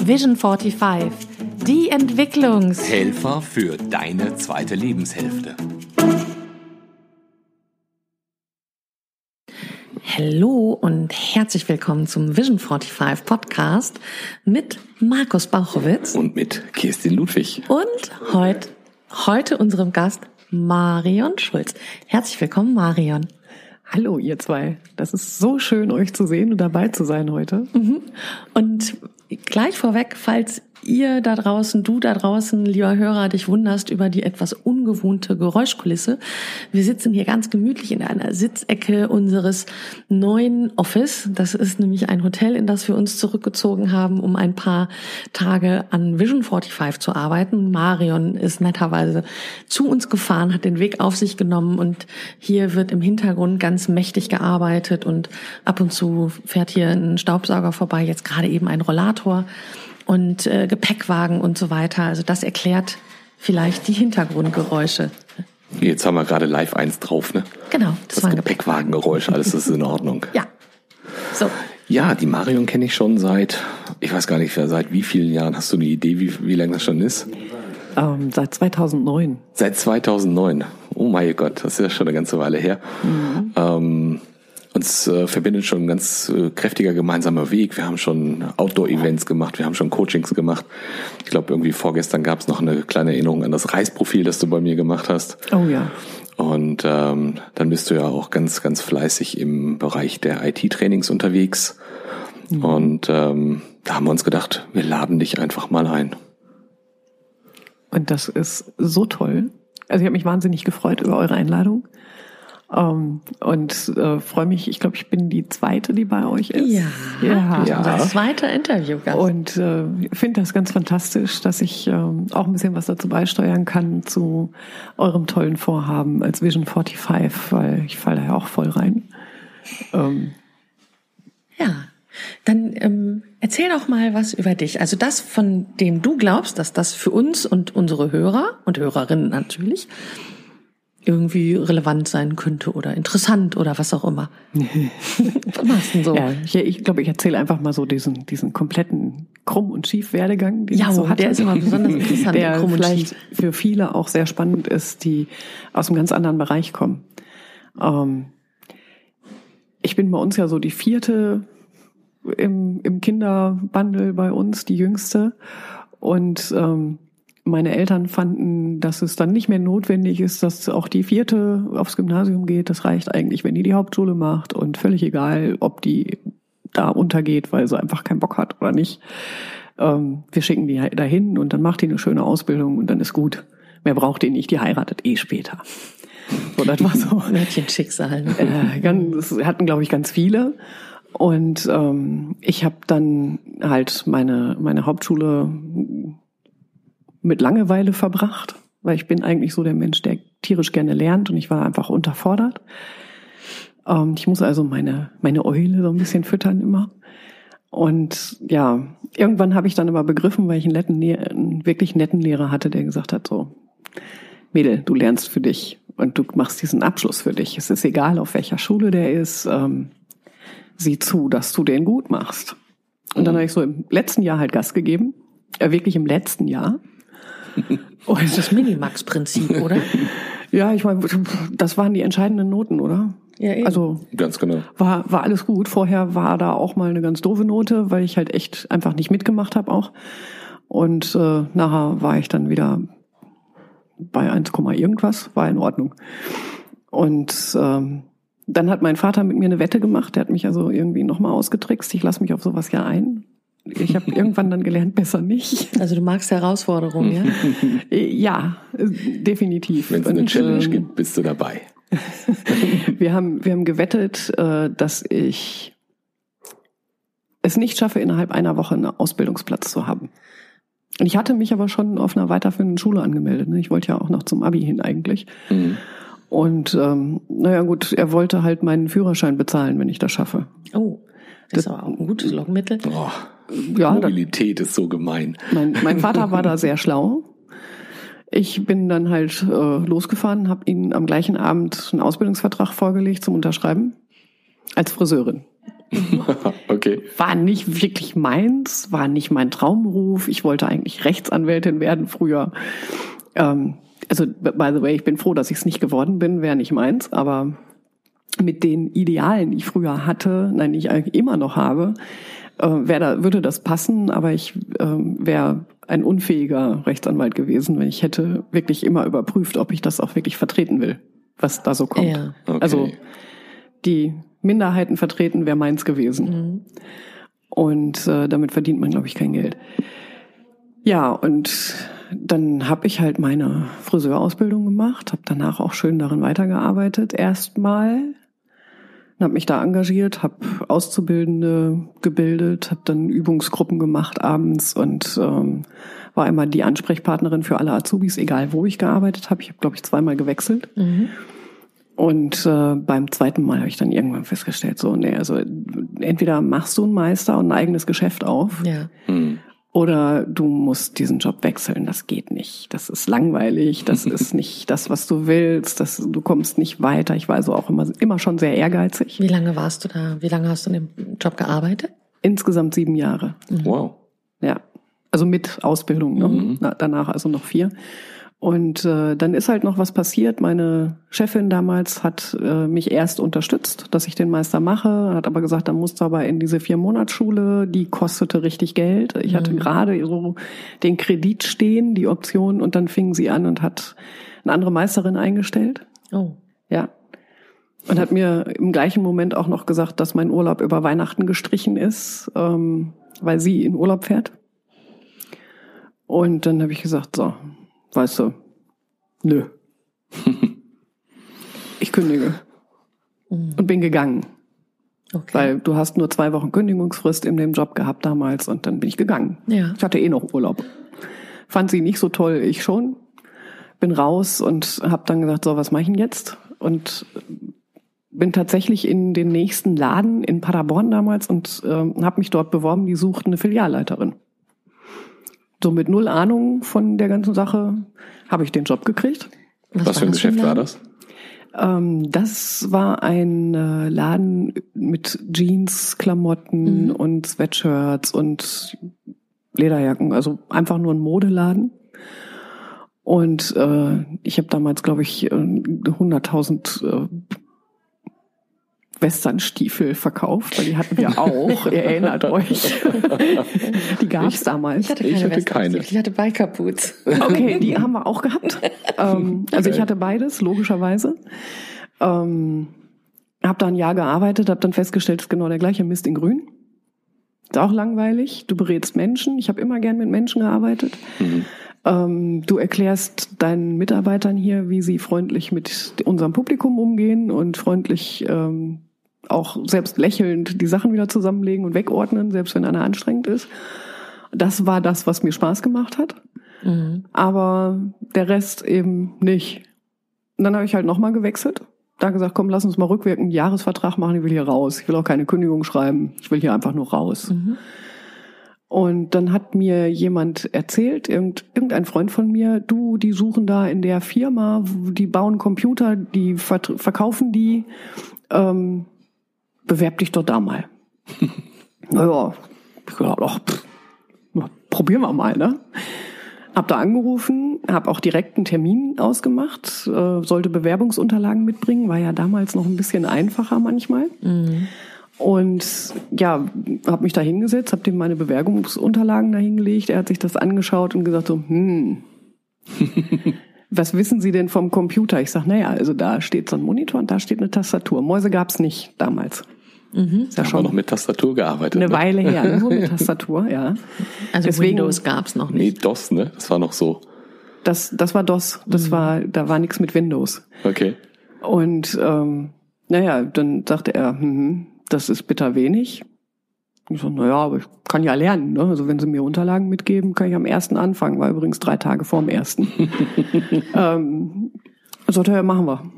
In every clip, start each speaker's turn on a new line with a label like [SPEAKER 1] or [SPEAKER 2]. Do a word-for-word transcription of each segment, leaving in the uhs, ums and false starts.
[SPEAKER 1] Vision fünfundvierzig, die Entwicklungs...
[SPEAKER 2] Helfer für deine zweite Lebenshälfte.
[SPEAKER 1] Hallo und herzlich willkommen zum Vision fünfundvierzig Podcast mit Markus Bauchowitz
[SPEAKER 2] Und mit Kirstin Ludwig.
[SPEAKER 1] und heute, heute unserem Gast Marion Schulz. Herzlich willkommen, Marion.
[SPEAKER 3] Hallo ihr zwei, das ist so schön, euch zu sehen und dabei zu sein heute.
[SPEAKER 1] Und gleich vorweg, falls ihr da draußen, du da draußen, lieber Hörer, dich wunderst über die etwas ungewohnte Geräuschkulisse. Wir sitzen hier ganz gemütlich in einer Sitzecke unseres neuen Office. Das ist nämlich ein Hotel, in das wir uns zurückgezogen haben, um ein paar Tage an Vision fünfundvierzig zu arbeiten. Marion ist netterweise zu uns gefahren, hat den Weg auf sich genommen und hier wird im Hintergrund ganz mächtig gearbeitet und ab und zu fährt hier ein Staubsauger vorbei, jetzt gerade eben ein Rollator und äh, Gepäckwagen und so weiter. Also das erklärt vielleicht die Hintergrundgeräusche.
[SPEAKER 2] Jetzt haben wir gerade live eins drauf, ne?
[SPEAKER 1] Genau, das,
[SPEAKER 2] Das
[SPEAKER 1] war ein
[SPEAKER 2] Gepäckwagengeräusch, alles ist in Ordnung.
[SPEAKER 1] Ja, so.
[SPEAKER 2] Ja, die Marion kenne ich schon seit, ich weiß gar nicht, seit wie vielen Jahren. Hast du eine Idee, wie, wie lange das schon ist?
[SPEAKER 3] Ähm, seit zweitausendneun.
[SPEAKER 2] Seit zweitausendneun. Oh mein Gott, das ist ja schon eine ganze Weile her. Mhm. Ähm, Uns äh, verbindet schon ein ganz äh, kräftiger gemeinsamer Weg. Wir haben schon Outdoor-Events gemacht, wir haben schon Coachings gemacht. Ich glaube, irgendwie vorgestern gab es noch eine kleine Erinnerung an das Reisprofil, das du bei mir gemacht hast.
[SPEAKER 3] Oh ja.
[SPEAKER 2] Und ähm, dann bist du ja auch ganz, ganz fleißig im Bereich der I T-Trainings unterwegs. Mhm. Und ähm, da haben wir uns gedacht, wir laden dich einfach mal ein.
[SPEAKER 3] Und das ist so toll. Also ich habe mich wahnsinnig gefreut über eure Einladung. Um, und äh, freue mich, ich glaube, ich bin die zweite, die bei euch ist.
[SPEAKER 1] Ja,
[SPEAKER 3] ja.
[SPEAKER 1] ja. Unser zweiter Interviewgast.
[SPEAKER 3] Und äh, finde das ganz fantastisch, dass ich äh, auch ein bisschen was dazu beisteuern kann zu eurem tollen Vorhaben als Vision fünfundvierzig, weil ich falle da ja auch voll rein. Ähm,
[SPEAKER 1] ja, dann ähm, erzähl doch mal was über dich. Also das, von dem du glaubst, dass das für uns und unsere Hörer und Hörerinnen natürlich irgendwie relevant sein könnte oder interessant oder was auch immer. Was machst du denn so?
[SPEAKER 3] Ja, ich, ich glaube, ich erzähle einfach mal so diesen diesen kompletten Krumm- und Schief-Werdegang, den
[SPEAKER 1] Ja,
[SPEAKER 3] ich so hatte.
[SPEAKER 1] der ist immer besonders interessant.
[SPEAKER 3] Der
[SPEAKER 1] Krumm und
[SPEAKER 3] vielleicht
[SPEAKER 1] Schief.
[SPEAKER 3] für viele auch sehr spannend ist, die aus einem ganz anderen Bereich kommen. Ähm, ich bin bei uns ja so die vierte im, im Kinderbundle bei uns, die jüngste. Und ähm, meine Eltern fanden, dass es dann nicht mehr notwendig ist, dass auch die vierte aufs Gymnasium geht. Das reicht eigentlich, wenn die die Hauptschule macht und völlig egal, ob die da untergeht, weil sie einfach keinen Bock hat oder nicht. Ähm, wir schicken die dahin und dann macht die eine schöne Ausbildung und dann ist gut. Mehr braucht die nicht, die heiratet eh später. So, das war so.
[SPEAKER 1] Mädchenschicksal. Ne?
[SPEAKER 3] Äh, ganz, das hatten, glaube ich, ganz viele. Und ähm, ich habe dann halt meine meine Hauptschule mit Langeweile verbracht, weil ich bin eigentlich so der Mensch, der tierisch gerne lernt und ich war einfach unterfordert. Ähm, ich muss also meine meine Eule so ein bisschen füttern immer. Und ja, irgendwann habe ich dann aber begriffen, weil ich einen, netten, einen wirklich netten Lehrer hatte, der gesagt hat, so, Mädel, du lernst für dich und du machst diesen Abschluss für dich. Es ist egal, auf welcher Schule der ist, ähm, sieh zu, dass du den gut machst. Und dann habe ich so im letzten Jahr halt Gas gegeben, äh, wirklich im letzten Jahr.
[SPEAKER 1] Und das ist das Minimax-Prinzip, oder?
[SPEAKER 3] Ja, ich meine, das waren die entscheidenden Noten, oder?
[SPEAKER 1] Ja, eben.
[SPEAKER 3] Also
[SPEAKER 2] Ganz genau.
[SPEAKER 3] war war alles gut. Vorher war da auch mal eine ganz doofe Note, weil ich halt echt einfach nicht mitgemacht habe auch. Und äh, nachher war ich dann wieder bei eins, irgendwas, war in Ordnung. Und ähm, dann hat mein Vater mit mir eine Wette gemacht. Der hat mich also irgendwie nochmal ausgetrickst. Ich lasse mich auf sowas ja ein. Ich habe irgendwann dann gelernt, besser nicht.
[SPEAKER 1] Also du magst Herausforderungen, ja?
[SPEAKER 3] Ja, definitiv.
[SPEAKER 2] Wenn es eine
[SPEAKER 3] Und,
[SPEAKER 2] Challenge
[SPEAKER 3] ähm,
[SPEAKER 2] gibt, bist du dabei.
[SPEAKER 3] wir haben wir haben gewettet, äh, dass ich es nicht schaffe, innerhalb einer Woche einen Ausbildungsplatz zu haben. Und ich hatte mich aber schon auf einer weiterführenden Schule angemeldet. Ne? Ich wollte ja auch noch zum Abi hin eigentlich.
[SPEAKER 2] Mhm.
[SPEAKER 3] Und ähm, naja gut, er wollte halt meinen Führerschein bezahlen, wenn ich das schaffe.
[SPEAKER 1] Oh, das ist aber auch ein gutes Lockmittel.
[SPEAKER 2] Oh,
[SPEAKER 3] Ja,
[SPEAKER 2] Mobilität ist so gemein.
[SPEAKER 3] Mein, mein Vater war da sehr schlau. Ich bin dann halt äh, losgefahren, habe ihm am gleichen Abend einen Ausbildungsvertrag vorgelegt zum Unterschreiben als Friseurin.
[SPEAKER 2] Okay.
[SPEAKER 3] War nicht wirklich meins, war nicht mein Traumberuf. Ich wollte eigentlich Rechtsanwältin werden früher. Ähm, also, by the way, ich bin froh, dass ich es nicht geworden bin, wäre nicht meins. Aber mit den Idealen, die ich früher hatte, nein, die ich eigentlich immer noch habe, äh, wär da, würde das passen. Aber ich äh, wäre ein unfähiger Rechtsanwalt gewesen, wenn ich hätte wirklich immer überprüft, ob ich das auch wirklich vertreten will, was da so kommt.
[SPEAKER 1] Ja.
[SPEAKER 2] Okay.
[SPEAKER 3] Also die Minderheiten vertreten wäre meins gewesen.
[SPEAKER 1] Mhm.
[SPEAKER 3] Und äh, damit verdient man, glaube ich, kein Geld. Ja, und dann habe ich halt meine Friseurausbildung gemacht, habe danach auch schön darin weitergearbeitet erstmal. Habe mich da engagiert, habe Auszubildende gebildet, habe dann Übungsgruppen gemacht abends und ähm, war immer die Ansprechpartnerin für alle Azubis, egal wo ich gearbeitet habe. Ich habe, glaube ich, zweimal gewechselt.
[SPEAKER 1] Mhm.
[SPEAKER 3] Und äh, beim zweiten Mal habe ich dann irgendwann festgestellt, so, nee, also entweder machst du einen Meister und ein eigenes Geschäft auf,
[SPEAKER 1] Ja.
[SPEAKER 2] Hm.
[SPEAKER 3] oder du musst diesen Job wechseln. Das geht nicht. Das ist langweilig. Das ist nicht das, was du willst. Das, du kommst nicht weiter. Ich war also auch immer, immer schon sehr ehrgeizig.
[SPEAKER 1] Wie lange warst du da? Wie lange hast du in dem Job gearbeitet?
[SPEAKER 3] Insgesamt sieben Jahre.
[SPEAKER 2] Wow.
[SPEAKER 3] Ja. Also mit Ausbildung, ne?
[SPEAKER 2] Mhm.
[SPEAKER 3] Na, danach also noch vier. Und äh, dann ist halt noch was passiert. Meine Chefin damals hat äh, mich erst unterstützt, dass ich den Meister mache, hat aber gesagt, dann musst du aber in diese Vier-Monats-Schule, die kostete richtig Geld. Ich hatte
[SPEAKER 1] Mhm.
[SPEAKER 3] gerade so den Kredit stehen, die Option, und dann fing sie an und hat eine andere Meisterin eingestellt.
[SPEAKER 1] Oh.
[SPEAKER 3] Ja. Und hat mir im gleichen Moment auch noch gesagt, dass mein Urlaub über Weihnachten gestrichen ist, ähm, weil sie in Urlaub fährt. Und dann habe ich gesagt, so, weißt du, nö. Ich kündige.
[SPEAKER 1] Mhm.
[SPEAKER 3] Und bin gegangen.
[SPEAKER 1] Okay.
[SPEAKER 3] Weil du hast nur zwei Wochen Kündigungsfrist in dem Job gehabt damals, und dann bin ich gegangen.
[SPEAKER 1] Ja.
[SPEAKER 3] Ich hatte eh noch Urlaub. Fand sie nicht so toll, ich schon. Bin raus und habe dann gesagt, so, was mache ich denn jetzt? Und bin tatsächlich in den nächsten Laden in Paderborn damals und äh, habe mich dort beworben, die suchten eine Filialleiterin. So mit null Ahnung von der ganzen Sache habe ich den Job gekriegt.
[SPEAKER 2] Was für ein Geschäft war das?
[SPEAKER 3] Ähm, das war ein äh, Laden mit Jeans, Klamotten
[SPEAKER 1] Mhm.
[SPEAKER 3] und Sweatshirts und Lederjacken. Also einfach nur ein Modeladen. Und äh, ich habe damals, glaube ich, hunderttausend äh, Westernstiefel verkauft, weil die hatten wir auch. Ihr erinnert euch. Die gab es damals.
[SPEAKER 1] Ich hatte keine.
[SPEAKER 2] Ich hatte keine.
[SPEAKER 1] Ich hatte Biker-Boots.
[SPEAKER 3] Okay, die haben wir auch gehabt. Ähm, also ich hatte beides, logischerweise. Ähm, habe da ein Jahr gearbeitet, habe dann festgestellt, es ist genau der gleiche Mist in Grün. Ist auch langweilig. Du berätst Menschen. Ich habe immer gern mit Menschen gearbeitet.
[SPEAKER 2] Mhm.
[SPEAKER 3] Ähm, du erklärst deinen Mitarbeitern hier, wie sie freundlich mit unserem Publikum umgehen und freundlich ähm, auch selbst lächelnd die Sachen wieder zusammenlegen und wegordnen, selbst wenn einer anstrengend ist. Das war das, was mir Spaß gemacht hat.
[SPEAKER 1] Mhm.
[SPEAKER 3] Aber der Rest eben nicht. Und dann habe ich halt nochmal gewechselt. Da gesagt, komm, lass uns mal rückwirkend einen Jahresvertrag machen, ich will hier raus. Ich will auch keine Kündigung schreiben, ich will hier einfach nur raus.
[SPEAKER 1] Mhm.
[SPEAKER 3] Und dann hat mir jemand erzählt, irgend, irgendein Freund von mir, du, die suchen da in der Firma, die bauen Computer, die vert- verkaufen die, ähm, bewerb dich doch da mal. Naja, ich dachte, ach, pff, probieren wir mal, ne? Hab da angerufen, hab auch direkt einen Termin ausgemacht, äh, sollte Bewerbungsunterlagen mitbringen, war ja damals noch ein bisschen einfacher manchmal.
[SPEAKER 1] Mhm.
[SPEAKER 3] Und ja, habe mich da hingesetzt, habe dem meine Bewerbungsunterlagen da hingelegt. Er hat sich das angeschaut und gesagt so, hm, was wissen Sie denn vom Computer? Ich sag, naja, also da steht so ein Monitor und da steht eine Tastatur. Mäuse gab's nicht damals.
[SPEAKER 1] Mhm.
[SPEAKER 3] Ist ja
[SPEAKER 2] Haben wir
[SPEAKER 3] schon
[SPEAKER 2] noch mit Tastatur gearbeitet.
[SPEAKER 3] eine
[SPEAKER 2] ne?
[SPEAKER 3] Weile her, nur mit Tastatur, ja.
[SPEAKER 1] Also
[SPEAKER 3] Deswegen-
[SPEAKER 1] Windows gab's noch
[SPEAKER 2] Nee,
[SPEAKER 1] nicht.
[SPEAKER 2] DOS, ne? Das war noch so.
[SPEAKER 3] Das, das war DOS. Das war, da war nichts mit Windows.
[SPEAKER 2] Okay.
[SPEAKER 3] Und ähm, naja, dann sagte er, hm, das ist bitter wenig. Ich so, naja, aber ich kann ja lernen. Ne? Also wenn Sie mir Unterlagen mitgeben, kann ich am ersten anfangen. War übrigens drei Tage vor dem ersten. ähm, sagte er, machen wir.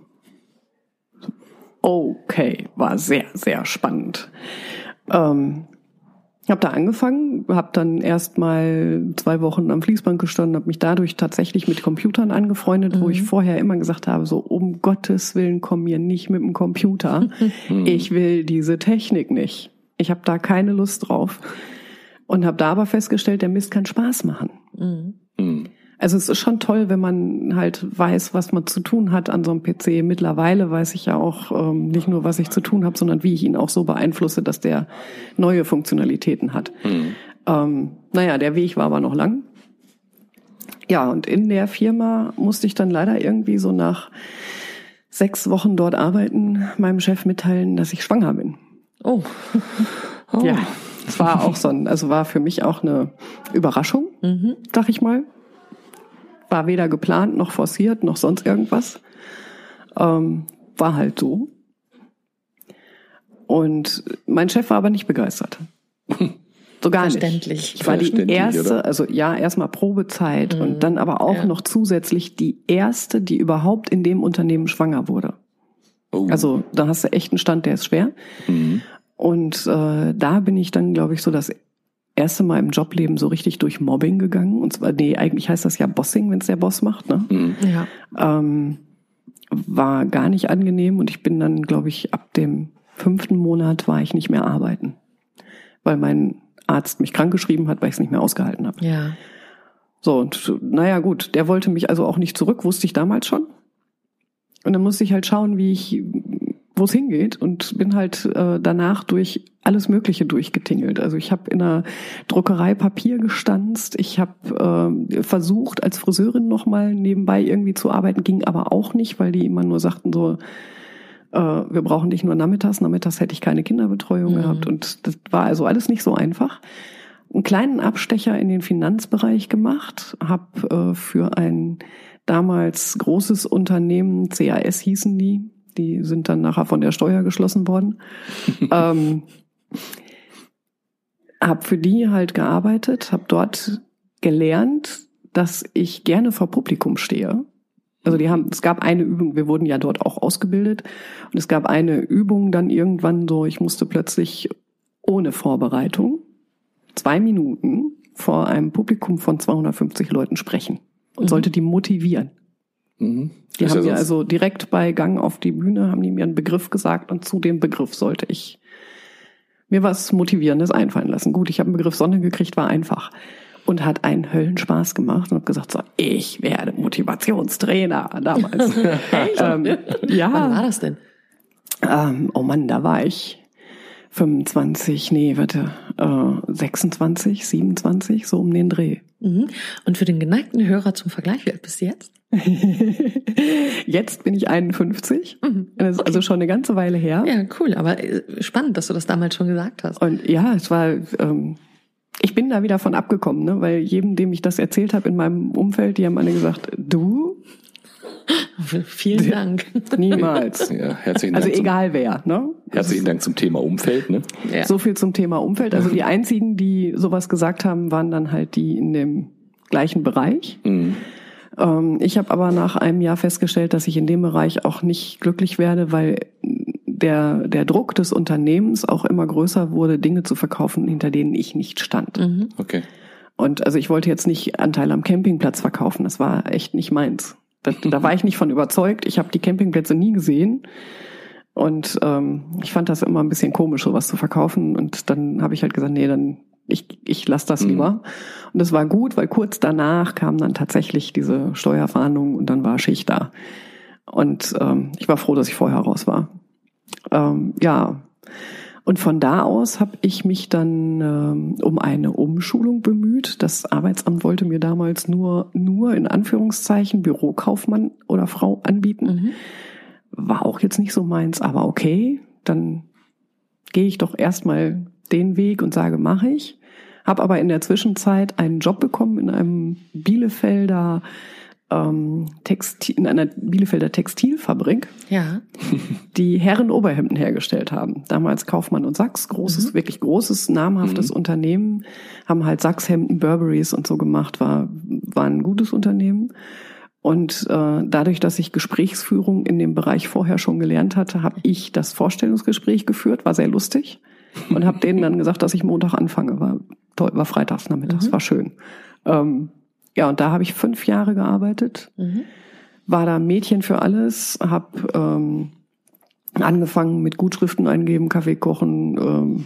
[SPEAKER 3] Okay, war sehr, sehr spannend. Ähm, ich habe da angefangen, habe dann erst mal zwei Wochen am Fließband gestanden, habe mich dadurch tatsächlich mit Computern angefreundet,
[SPEAKER 1] Mhm.
[SPEAKER 3] wo ich vorher immer gesagt habe, so um Gottes Willen komm mir nicht mit dem Computer. Ich will diese Technik nicht. Ich habe da keine Lust drauf. Und habe da aber festgestellt, der Mist kann Spaß machen.
[SPEAKER 1] Mhm.
[SPEAKER 2] Mhm.
[SPEAKER 3] Also es ist schon toll, wenn man halt weiß, was man zu tun hat an so einem P C. Mittlerweile weiß ich ja auch ähm, nicht nur, was ich zu tun habe, sondern wie ich ihn auch so beeinflusse, dass der neue Funktionalitäten hat. Mhm. Ähm, naja, der Weg war aber noch lang. Ja, und in der Firma musste ich dann leider irgendwie so nach sechs Wochen dort arbeiten, meinem Chef mitteilen, dass ich schwanger bin.
[SPEAKER 1] Oh. Oh.
[SPEAKER 3] Ja, es war auch so ein, also war für mich auch eine Überraschung, mhm. sag ich mal. War weder geplant, noch forciert, noch sonst irgendwas. Ähm, war halt so. Und mein Chef war aber nicht begeistert. So gar nicht.
[SPEAKER 1] Verständlich.
[SPEAKER 3] Ich war die erste, oder? Also ja, erstmal Probezeit mhm. und dann aber auch ja. noch zusätzlich die erste, die überhaupt in dem Unternehmen schwanger wurde. Oh. Also da hast du echt einen Stand, der ist schwer. Mhm. Und äh, da bin ich dann, glaube ich, so das erste Mal im Jobleben so richtig durch Mobbing gegangen. Und zwar, nee, eigentlich heißt das ja Bossing, wenn es der Boss macht. Ne?
[SPEAKER 2] Mhm.
[SPEAKER 3] Ja. Ähm, war gar nicht angenehm und ich bin dann, glaube ich, ab dem fünften Monat war ich nicht mehr arbeiten. Weil mein Arzt mich krankgeschrieben hat, weil ich es nicht mehr ausgehalten habe.
[SPEAKER 1] Ja.
[SPEAKER 3] So, und naja gut, der wollte mich also auch nicht zurück, wusste ich damals schon. Und dann musste ich halt schauen, wie ich, wo es hingeht und bin halt äh, danach durch alles Mögliche durchgetingelt. Also ich habe in einer Druckerei Papier gestanzt, ich habe äh, versucht, als Friseurin nochmal nebenbei irgendwie zu arbeiten, ging aber auch nicht, weil die immer nur sagten so, äh, wir brauchen dich nur nachmittags, nachmittags hätte ich keine Kinderbetreuung mhm. gehabt und das war also alles nicht so einfach. Einen kleinen Abstecher in den Finanzbereich gemacht, habe äh, für ein damals großes Unternehmen, C A S hießen die, die sind dann nachher von der Steuer geschlossen worden, ähm, habe für die halt gearbeitet, habe dort gelernt, dass ich gerne vor Publikum stehe. Also die haben, es gab eine Übung, wir wurden ja dort auch ausgebildet und es gab eine Übung dann irgendwann so, ich musste plötzlich ohne Vorbereitung zwei Minuten vor einem Publikum von zweihundertfünfzig Leuten sprechen und mhm. sollte die motivieren. Mhm. Die haben mir also direkt bei Gang auf die Bühne, haben die mir einen Begriff gesagt und zu dem Begriff sollte ich mir was Motivierendes einfallen lassen. Gut, ich habe einen Begriff Sonne gekriegt, war einfach und hat einen Höllenspaß gemacht und habe gesagt, so, ich werde Motivationstrainer damals. ähm, ja.
[SPEAKER 1] Wann war das denn?
[SPEAKER 3] Ähm, oh Mann, da war ich fünfundzwanzig, nee, warte, äh, sechsundzwanzig, siebenundzwanzig, so um den Dreh.
[SPEAKER 1] Mhm. Und für den geneigten Hörer zum Vergleich, wie alt bist du jetzt?
[SPEAKER 3] Jetzt bin ich einundfünfzig. Mhm. Das ist okay. Also schon eine ganze Weile her.
[SPEAKER 1] Ja, cool, aber spannend, dass du das damals schon gesagt hast.
[SPEAKER 3] Und ja, es war, ähm, ich bin da wieder von abgekommen, ne, weil jedem, dem ich das erzählt habe in meinem Umfeld, die haben alle gesagt, du?
[SPEAKER 1] Vielen Dank.
[SPEAKER 3] Niemals.
[SPEAKER 2] Ja, herzlichen
[SPEAKER 3] also
[SPEAKER 2] Dank
[SPEAKER 3] egal
[SPEAKER 2] zum,
[SPEAKER 3] wer. Ne?
[SPEAKER 2] Herzlichen Dank zum Thema Umfeld. Ne?
[SPEAKER 3] Ja. So viel zum Thema Umfeld. Also die einzigen, die sowas gesagt haben, waren dann halt die in dem gleichen Bereich. Mhm. Ähm, ich habe aber nach einem Jahr festgestellt, dass ich in dem Bereich auch nicht glücklich werde, weil der, der Druck des Unternehmens auch immer größer wurde, Dinge zu verkaufen, hinter denen ich nicht stand.
[SPEAKER 2] Mhm. Okay.
[SPEAKER 3] Und also ich wollte jetzt nicht Anteil am Campingplatz verkaufen. Das war echt nicht meins. Da, da war ich nicht von überzeugt. Ich habe die Campingplätze nie gesehen. Und ähm, ich fand das immer ein bisschen komisch, sowas zu verkaufen. Und dann habe ich halt gesagt, nee, dann ich ich lasse das lieber. Mhm. Und das war gut, weil kurz danach kam dann tatsächlich diese Steuerfahndung und dann war Schicht da. Und ähm, ich war froh, dass ich vorher raus war. Ähm, ja. Und von da aus habe ich mich dann ähm, um eine Umschulung bemüht. Das Arbeitsamt wollte mir damals nur, nur in Anführungszeichen Bürokaufmann oder Frau anbieten. Mhm. War auch jetzt nicht so meins, aber okay, dann gehe ich doch erstmal den Weg und sage, mache ich. Habe aber in der Zwischenzeit einen Job bekommen in einem Bielefelder ähm, Textil, in einer Bielefelder Textilfabrik,
[SPEAKER 1] ja,
[SPEAKER 3] die Herren-Oberhemden hergestellt haben. Damals Kaufmann und Sachs, großes, mhm. wirklich großes, namhaftes mhm. Unternehmen, haben halt Sachshemden, Burberrys und so gemacht, war, war ein gutes Unternehmen. Und äh, dadurch, dass ich Gesprächsführung in dem Bereich vorher schon gelernt hatte, habe ich das Vorstellungsgespräch geführt, war sehr lustig und habe denen dann gesagt, dass ich Montag anfange. War toll, war freitags nachmittags, mhm. war schön. Ähm, ja, und da habe ich fünf Jahre gearbeitet, mhm. war da Mädchen für alles, habe ähm, angefangen mit Gutschriften eingeben, Kaffee kochen, ähm,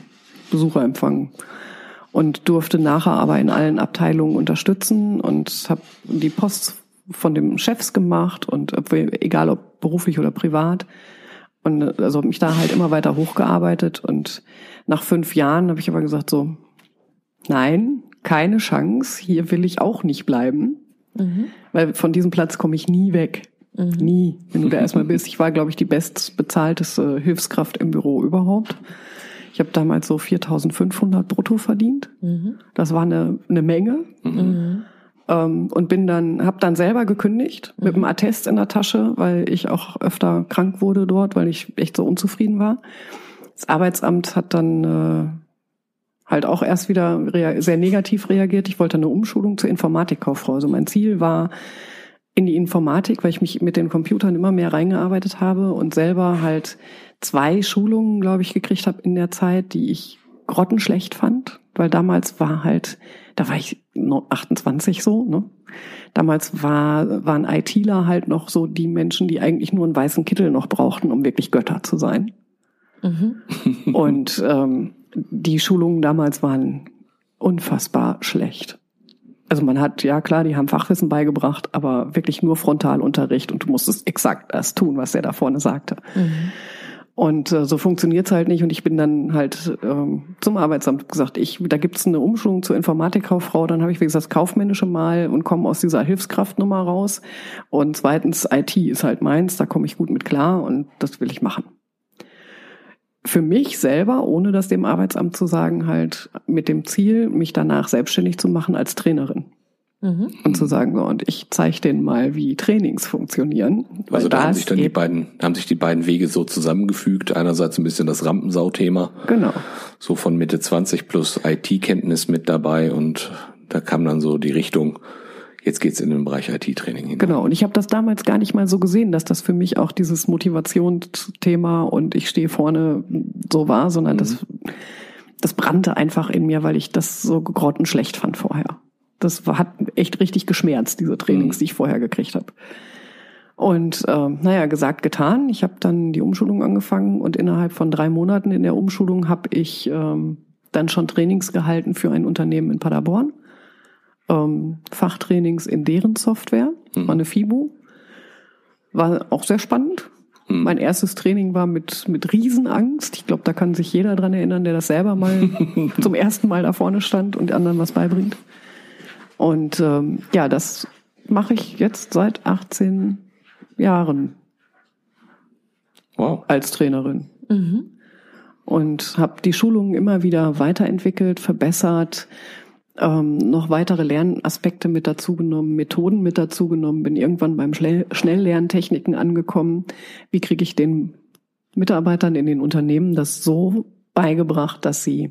[SPEAKER 3] Besucher empfangen. Und durfte nachher aber in allen Abteilungen unterstützen und habe die Post von den Chefs gemacht und egal ob beruflich oder privat. Und also habe mich da halt immer weiter hochgearbeitet. Und nach fünf Jahren habe ich aber gesagt so, nein, keine Chance, hier will ich auch nicht bleiben. Mhm. Weil von diesem Platz komme ich nie weg. Mhm. Nie, wenn du da erstmal bist. Ich war, glaube ich, die bestbezahlteste Hilfskraft im Büro überhaupt. Ich habe damals so viertausendfünfhundert brutto verdient. Mhm. Das war eine, eine Menge. Mhm. Ähm, und bin dann, habe dann selber gekündigt mhm. mit einem Attest in der Tasche, weil ich auch öfter krank wurde dort, weil ich echt so unzufrieden war. Das Arbeitsamt hat dann äh, halt auch erst wieder rea- sehr negativ reagiert. Ich wollte eine Umschulung zur Informatikkauffrau. Also mein Ziel war in die Informatik, weil ich mich mit den Computern immer mehr reingearbeitet habe und selber halt zwei Schulungen, glaube ich, gekriegt habe in der Zeit, die ich grottenschlecht fand, weil damals war halt, da war ich achtundzwanzig so, ne? Damals war, waren ITler halt noch so die Menschen, die eigentlich nur einen weißen Kittel noch brauchten, um wirklich Götter zu sein. Mhm. Und ähm, die Schulungen damals waren unfassbar schlecht. Also man hat, ja klar, die haben Fachwissen beigebracht, aber wirklich nur Frontalunterricht und du musstest exakt das tun, was der da vorne sagte. Mhm. Und äh, so funktioniert's halt nicht. Und ich bin dann halt ähm, zum Arbeitsamt gesagt, ich, da gibt's eine Umschulung zur Informatikkauffrau. Dann habe ich, wie gesagt, das Kaufmännische mal und komme aus dieser Hilfskraftnummer raus. Und zweitens, I T ist halt meins, da komme ich gut mit klar und das will ich machen. Für mich selber, ohne das dem Arbeitsamt zu sagen, halt mit dem Ziel, mich danach selbstständig zu machen als Trainerin. Mhm. Und zu sagen, so, und ich zeige denen mal, wie Trainings funktionieren.
[SPEAKER 2] Also da haben sich dann die beiden, haben sich die beiden Wege so zusammengefügt. Einerseits ein bisschen das Rampensau-Thema.
[SPEAKER 3] Genau.
[SPEAKER 2] So von Mitte zwanzig plus I T-Kenntnis mit dabei und da kam dann so die Richtung, jetzt geht's in den Bereich I T-Training hin.
[SPEAKER 3] Genau. Und ich habe das damals gar nicht mal so gesehen, dass das für mich auch dieses Motivationsthema und ich stehe vorne so war, sondern mhm. das, das brannte einfach in mir, weil ich das so grottenschlecht fand vorher. Das hat echt richtig geschmerzt, diese Trainings, mhm. die ich vorher gekriegt habe. Und äh, naja, gesagt, getan. Ich habe dann die Umschulung angefangen und innerhalb von drei Monaten in der Umschulung habe ich ähm, dann schon Trainings gehalten für ein Unternehmen in Paderborn. Ähm, Fachtrainings in deren Software, mhm. war eine FIBO. War auch sehr spannend. Mhm. Mein erstes Training war mit mit Riesenangst. Ich glaube, da kann sich jeder dran erinnern, der das selber mal zum ersten Mal da vorne stand und anderen was beibringt. Und ähm, ja, das mache ich jetzt seit achtzehn Jahren.
[SPEAKER 2] Wow.
[SPEAKER 3] Als Trainerin. Mhm. Und habe die Schulungen immer wieder weiterentwickelt, verbessert, ähm, noch weitere Lernaspekte mit dazugenommen, Methoden mit dazugenommen, bin irgendwann beim Schnelllerntechniken angekommen. Wie kriege ich den Mitarbeitern in den Unternehmen das so beigebracht, dass sie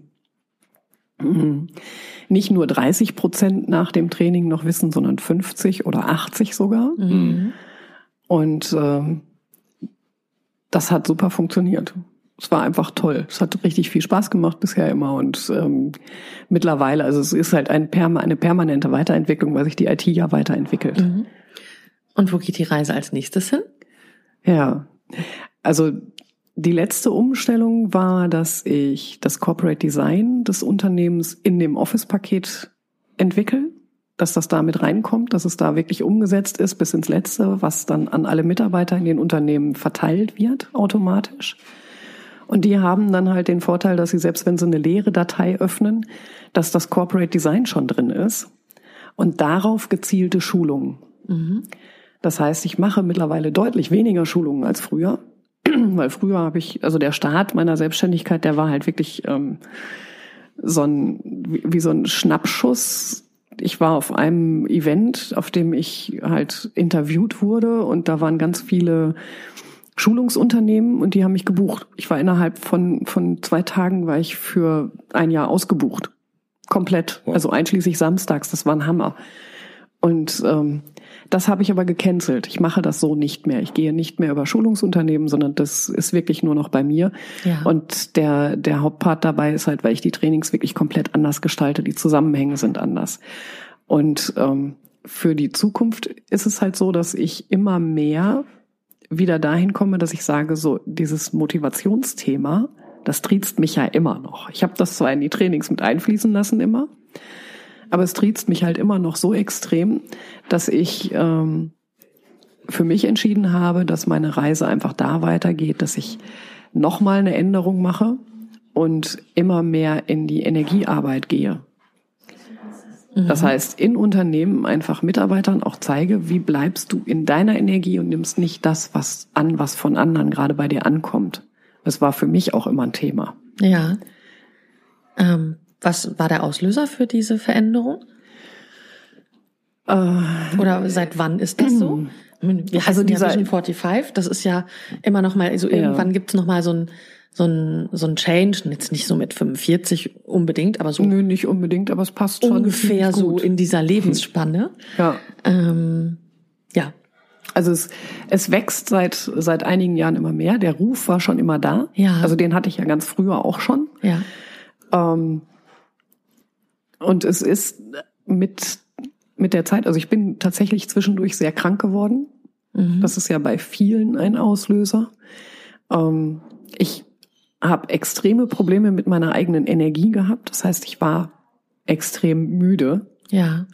[SPEAKER 3] nicht nur dreißig Prozent nach dem Training noch wissen, sondern fünfzig oder achtzig sogar. Mhm. Und äh, das hat super funktioniert. Es war einfach toll. Es hat richtig viel Spaß gemacht bisher immer. Und ähm, mittlerweile, also es ist halt ein Perma- eine permanente Weiterentwicklung, weil sich die I T ja weiterentwickelt.
[SPEAKER 1] Mhm. Und wo geht die Reise als nächstes hin?
[SPEAKER 3] Ja, also die letzte Umstellung war, dass ich das Corporate Design des Unternehmens in dem Office-Paket entwickle, dass das da mit reinkommt, dass es da wirklich umgesetzt ist bis ins Letzte, was dann an alle Mitarbeiter in den Unternehmen verteilt wird, automatisch. Und die haben dann halt den Vorteil, dass sie, selbst wenn sie eine leere Datei öffnen, dass das Corporate Design schon drin ist und darauf gezielte Schulungen. Mhm. Das heißt, ich mache mittlerweile deutlich weniger Schulungen als früher. Weil früher habe ich, also der Start meiner Selbstständigkeit, der war halt wirklich ähm, so ein, wie, wie so ein Schnappschuss. Ich war auf einem Event, auf dem ich halt interviewt wurde und da waren ganz viele Schulungsunternehmen und die haben mich gebucht. Ich war innerhalb von von zwei Tagen war ich für ein Jahr ausgebucht. Komplett. Wow. Also einschließlich samstags. Das war ein Hammer. Und ähm, das habe ich aber gecancelt. Ich mache das so nicht mehr. Ich gehe nicht mehr über Schulungsunternehmen, sondern das ist wirklich nur noch bei mir. Ja. Und der der Hauptpart dabei ist halt, weil ich die Trainings wirklich komplett anders gestalte. Die Zusammenhänge sind anders. Und ähm, für die Zukunft ist es halt so, dass ich immer mehr wieder dahin komme, dass ich sage, so dieses Motivationsthema, Das triezt mich ja immer noch. Ich habe das zwar in die Trainings mit einfließen lassen immer, aber es triezt mich halt immer noch so extrem, dass ich ähm, für mich entschieden habe, dass meine Reise einfach da weitergeht, dass ich nochmal eine Änderung mache und immer mehr in die Energiearbeit gehe. Mhm. Das heißt, in Unternehmen einfach Mitarbeitern auch zeige, wie bleibst du in deiner Energie und nimmst nicht das was an, was von anderen gerade bei dir ankommt. Das war für mich auch immer ein Thema.
[SPEAKER 1] Ja. Ähm, was war der Auslöser für diese Veränderung?
[SPEAKER 3] Äh,
[SPEAKER 1] Oder seit wann ist das so? Wir
[SPEAKER 3] also dieser
[SPEAKER 1] ja Vision fünfundvierzig, das ist ja immer noch mal, also irgendwann ja. gibt's noch mal so ein so ein so ein Change, jetzt nicht so mit fünfundvierzig unbedingt, aber so.
[SPEAKER 3] Nö, nicht unbedingt, aber es passt schon
[SPEAKER 1] ungefähr so in dieser Lebensspanne.
[SPEAKER 3] Ja.
[SPEAKER 1] Ähm, ja.
[SPEAKER 3] Also es, es wächst seit seit einigen Jahren immer mehr. Der Ruf war schon immer da.
[SPEAKER 1] Ja.
[SPEAKER 3] Also den hatte ich ja ganz früher auch schon.
[SPEAKER 1] Ja.
[SPEAKER 3] Ähm, und es ist mit mit der Zeit, also ich bin tatsächlich zwischendurch sehr krank geworden. Mhm. Das ist ja bei vielen ein Auslöser. Ähm, ich habe extreme Probleme mit meiner eigenen Energie gehabt. Das heißt, ich war extrem müde.
[SPEAKER 1] Ja.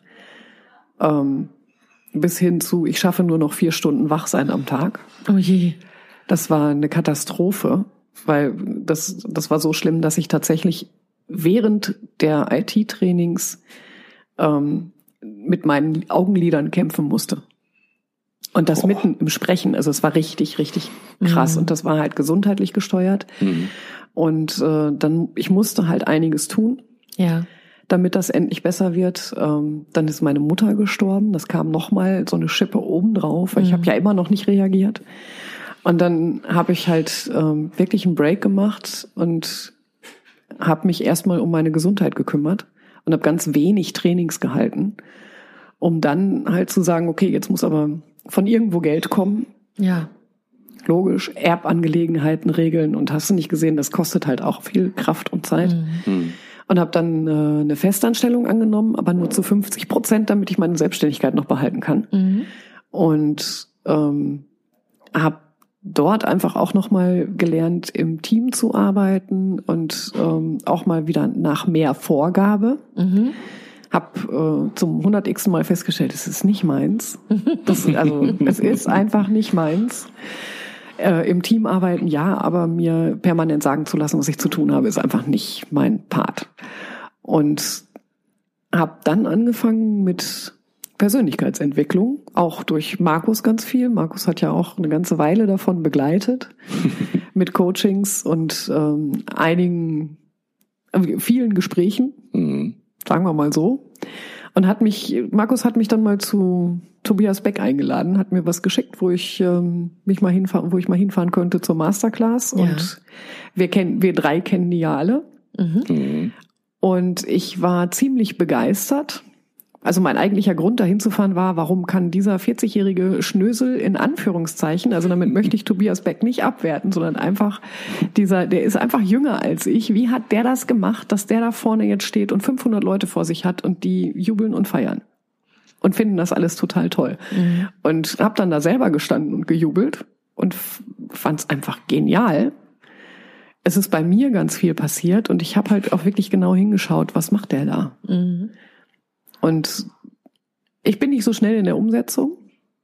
[SPEAKER 3] Ähm, bis hin zu, ich schaffe nur noch vier Stunden wach sein am Tag.
[SPEAKER 1] Oh je.
[SPEAKER 3] Das war eine Katastrophe, weil das, das war so schlimm, dass ich tatsächlich während der I T-Trainings ähm, mit meinen Augenlidern kämpfen musste. Und das oh. mitten im Sprechen. Also es war richtig, richtig krass. Mhm. Und das war halt gesundheitlich gesteuert. Mhm. Und äh, dann, ich musste halt einiges tun.
[SPEAKER 1] Ja.
[SPEAKER 3] Damit das endlich besser wird. Ähm, dann ist meine Mutter gestorben. Das kam nochmal so eine Schippe obendrauf. Weil mhm. ich habe ja immer noch nicht reagiert. Und dann habe ich halt ähm, wirklich einen Break gemacht und habe mich erstmal um meine Gesundheit gekümmert und habe ganz wenig Trainings gehalten, um dann halt zu sagen, okay, jetzt muss aber von irgendwo Geld kommen.
[SPEAKER 1] Ja.
[SPEAKER 3] Logisch, Erbangelegenheiten regeln und hast du nicht gesehen, das kostet halt auch viel Kraft und Zeit. Mhm. Und habe dann äh, eine Festanstellung angenommen, aber nur zu fünfzig Prozent, damit ich meine Selbstständigkeit noch behalten kann. Mhm. Und ähm, habe dort einfach auch nochmal gelernt, im Team zu arbeiten und ähm, auch mal wieder nach mehr Vorgabe. Mhm. Hab äh, zum hundertsten Mal festgestellt, es ist nicht meins. Das, also es ist einfach nicht meins. Äh, im Team arbeiten, ja, aber mir permanent sagen zu lassen, was ich zu tun habe, ist einfach nicht mein Part. Und habe dann angefangen mit Persönlichkeitsentwicklung, auch durch Markus ganz viel. Markus hat ja auch eine ganze Weile davon begleitet, mit Coachings und ähm, einigen, äh, vielen Gesprächen, mhm. sagen wir mal so. Und hat mich, Markus hat mich dann mal zu Tobias Beck eingeladen, hat mir was geschickt, wo ich ähm, mich mal hinfahren, wo ich mal hinfahren könnte zur Masterclass. Ja. Und wir kennen, wir drei kennen die ja alle. Mhm. Und ich war ziemlich begeistert. Also mein eigentlicher Grund, dahin zu fahren, war, warum kann dieser vierzigjährige Schnösel in Anführungszeichen, also damit möchte ich Tobias Beck nicht abwerten, sondern einfach dieser, der ist einfach jünger als ich. Wie hat der das gemacht, dass der da vorne jetzt steht und fünfhundert Leute vor sich hat und die jubeln und feiern und finden das alles total toll. Mhm. Und habe dann da selber gestanden und gejubelt und fand es einfach genial. Es ist bei mir ganz viel passiert und ich habe halt auch wirklich genau hingeschaut, was macht der da? Mhm. Und ich bin nicht so schnell in der Umsetzung.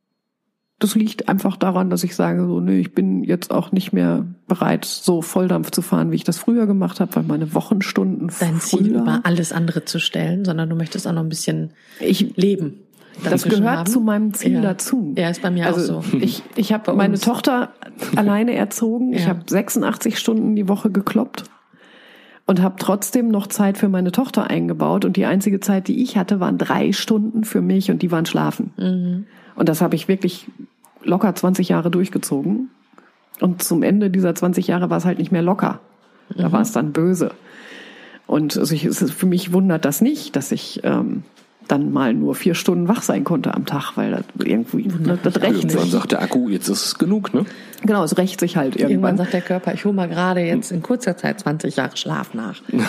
[SPEAKER 3] Das liegt einfach daran, dass ich sage, so, nö, ich bin jetzt auch nicht mehr bereit, so Volldampf zu fahren, wie ich das früher gemacht habe, weil meine Wochenstunden
[SPEAKER 1] Dein
[SPEAKER 3] früher,
[SPEAKER 1] Ziel über alles andere zu stellen, sondern du möchtest auch noch ein bisschen ich, leben.
[SPEAKER 3] Das gehört
[SPEAKER 1] haben.
[SPEAKER 3] zu meinem Ziel
[SPEAKER 1] ja.
[SPEAKER 3] dazu.
[SPEAKER 1] Ja, ist bei mir
[SPEAKER 3] also
[SPEAKER 1] auch so.
[SPEAKER 3] Ich, ich habe meine uns. Tochter alleine erzogen. Ja. Ich habe sechsundachtzig Stunden die Woche gekloppt. Und habe trotzdem noch Zeit für meine Tochter eingebaut. Und die einzige Zeit, die ich hatte, waren drei Stunden für mich und die waren schlafen. Mhm. Und das habe ich wirklich locker zwanzig Jahre durchgezogen. Und zum Ende dieser zwanzig Jahre war es halt nicht mehr locker. Da mhm. war es dann böse. Und also ich, es ist, für mich wundert das nicht, dass ich ähm, dann mal nur vier Stunden wach sein konnte am Tag, weil das irgendwie, das, das rächt sich.
[SPEAKER 2] Irgendwann sagt der Akku, jetzt ist es genug, ne?
[SPEAKER 3] Genau, es rächt sich halt irgendwann.
[SPEAKER 1] Irgendwann sagt der Körper, ich hole mal gerade jetzt in kurzer Zeit zwanzig Jahre Schlaf nach. ja.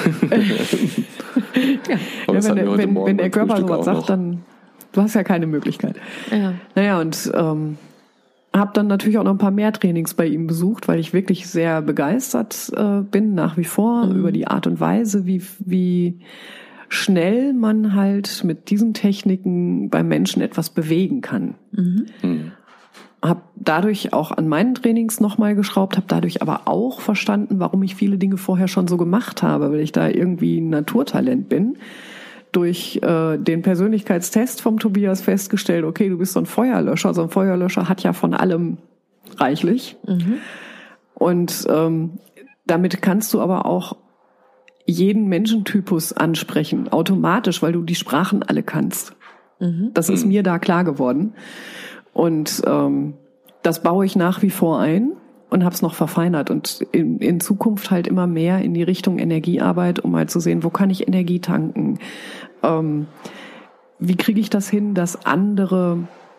[SPEAKER 3] Ja, wenn, der, wenn, wenn der Körper sowas sagt, dann, du hast ja keine Möglichkeit.
[SPEAKER 1] Ja.
[SPEAKER 3] Naja, und ähm, habe dann natürlich auch noch ein paar mehr Trainings bei ihm besucht, weil ich wirklich sehr begeistert äh, bin, nach wie vor, mhm. über die Art und Weise, wie, wie schnell man halt mit diesen Techniken beim Menschen etwas bewegen kann. Mhm. Mhm. Habe dadurch auch an meinen Trainings nochmal geschraubt, habe dadurch aber auch verstanden, warum ich viele Dinge vorher schon so gemacht habe, weil ich da irgendwie ein Naturtalent bin. Durch äh, den Persönlichkeitstest vom Tobias festgestellt, okay, du bist so ein Feuerlöscher. So ein Feuerlöscher hat ja von allem reichlich. Mhm. Und ähm, damit kannst du aber auch jeden Menschentypus ansprechen, automatisch, weil du die Sprachen alle kannst. Mhm. Das ist mir da klar geworden. Und ähm, das baue ich nach wie vor ein und habe es noch verfeinert und in, in Zukunft halt immer mehr in die Richtung Energiearbeit, um halt zu sehen, wo kann ich Energie tanken? Ähm, wie kriege ich das hin, dass andere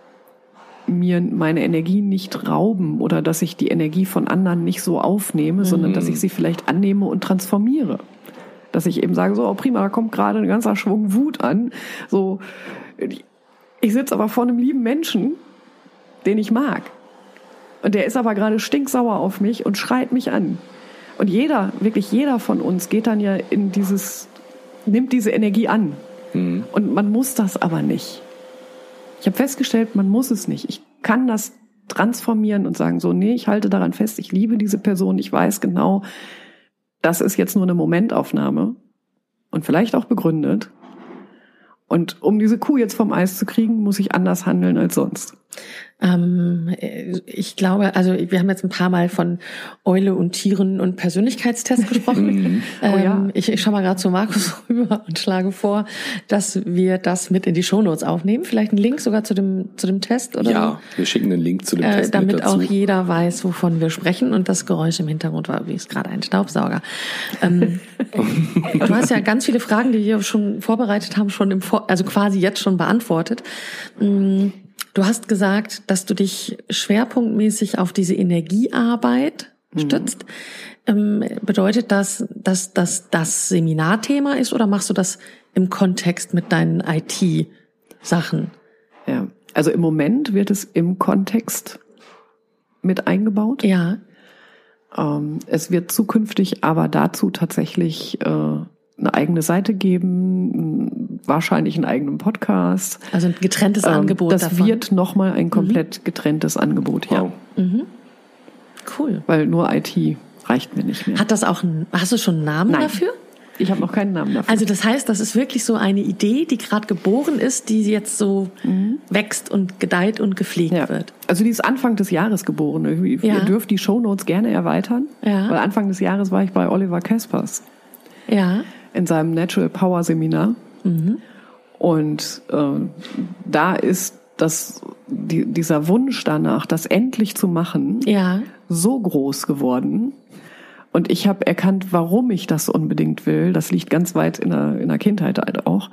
[SPEAKER 3] mir meine Energie nicht rauben oder dass ich die Energie von anderen nicht so aufnehme, mhm. sondern dass ich sie vielleicht annehme und transformiere. Dass ich eben sage, so, oh prima, da kommt gerade ein ganzer Schwung Wut an. So, ich sitze aber vor einem lieben Menschen, den ich mag. Und der ist aber gerade stinksauer auf mich und schreit mich an. Und jeder, wirklich jeder von uns geht dann ja in dieses, nimmt diese Energie an. Mhm. Und man muss das aber nicht. Ich habe festgestellt, man muss es nicht. Ich kann das transformieren und sagen, so, nee, ich halte daran fest, ich liebe diese Person, ich weiß genau, das ist jetzt nur eine Momentaufnahme und vielleicht auch begründet. Und um diese Kuh jetzt vom Eis zu kriegen, muss ich anders handeln als sonst.
[SPEAKER 1] Ähm, ich glaube, also wir haben jetzt ein paar Mal von Eule und Tieren und Persönlichkeitstest gesprochen. oh, ja. ähm, ich, ich schaue mal gerade zu Markus rüber und schlage vor, dass wir das mit in die Shownotes aufnehmen. Vielleicht einen Link sogar zu dem zu dem Test oder
[SPEAKER 2] ja, so. Wir schicken einen Link zu dem
[SPEAKER 1] äh,
[SPEAKER 2] Test
[SPEAKER 1] damit
[SPEAKER 2] mit dazu.
[SPEAKER 1] Auch jeder weiß, wovon wir sprechen. Und das Geräusch im Hintergrund war übrigens gerade ein Staubsauger. Ähm, du hast ja ganz viele Fragen, die wir schon vorbereitet haben, schon im Vor- also quasi jetzt schon beantwortet. Du hast gesagt, dass du dich schwerpunktmäßig auf diese Energiearbeit stützt. Mhm. Ähm, bedeutet das, dass das das Seminarthema ist oder machst du das im Kontext mit deinen I T-Sachen?
[SPEAKER 3] Ja, also im Moment wird es im Kontext mit eingebaut.
[SPEAKER 1] Ja.
[SPEAKER 3] Ähm, es wird zukünftig aber dazu tatsächlich äh, eine eigene Seite geben, wahrscheinlich einen eigenen Podcast.
[SPEAKER 1] Also ein getrenntes ähm, Angebot
[SPEAKER 3] das
[SPEAKER 1] davon.
[SPEAKER 3] Das wird nochmal ein komplett getrenntes Angebot, ja.
[SPEAKER 1] Wow. Mhm. Cool.
[SPEAKER 3] Weil nur I T reicht mir nicht mehr.
[SPEAKER 1] Hat das auch einen, hast du schon einen Namen
[SPEAKER 3] Nein.
[SPEAKER 1] dafür?
[SPEAKER 3] Ich habe noch keinen Namen dafür.
[SPEAKER 1] Also das heißt, das ist wirklich so eine Idee, die gerade geboren ist, die jetzt so mhm. wächst und gedeiht und gepflegt
[SPEAKER 3] ja.
[SPEAKER 1] wird.
[SPEAKER 3] Also die ist Anfang des Jahres geboren. Ihr
[SPEAKER 1] ja.
[SPEAKER 3] dürft die Shownotes gerne erweitern.
[SPEAKER 1] Ja.
[SPEAKER 3] Weil Anfang des Jahres war ich bei Oliver Kaspers.
[SPEAKER 1] Ja.
[SPEAKER 3] In seinem Natural Power Seminar.
[SPEAKER 1] Mhm.
[SPEAKER 3] Und äh, da ist das, die, dieser Wunsch danach, das endlich zu machen,
[SPEAKER 1] ja.
[SPEAKER 3] so groß geworden. Und ich habe erkannt, warum ich das unbedingt will. Das liegt ganz weit in der, in der Kindheit halt auch.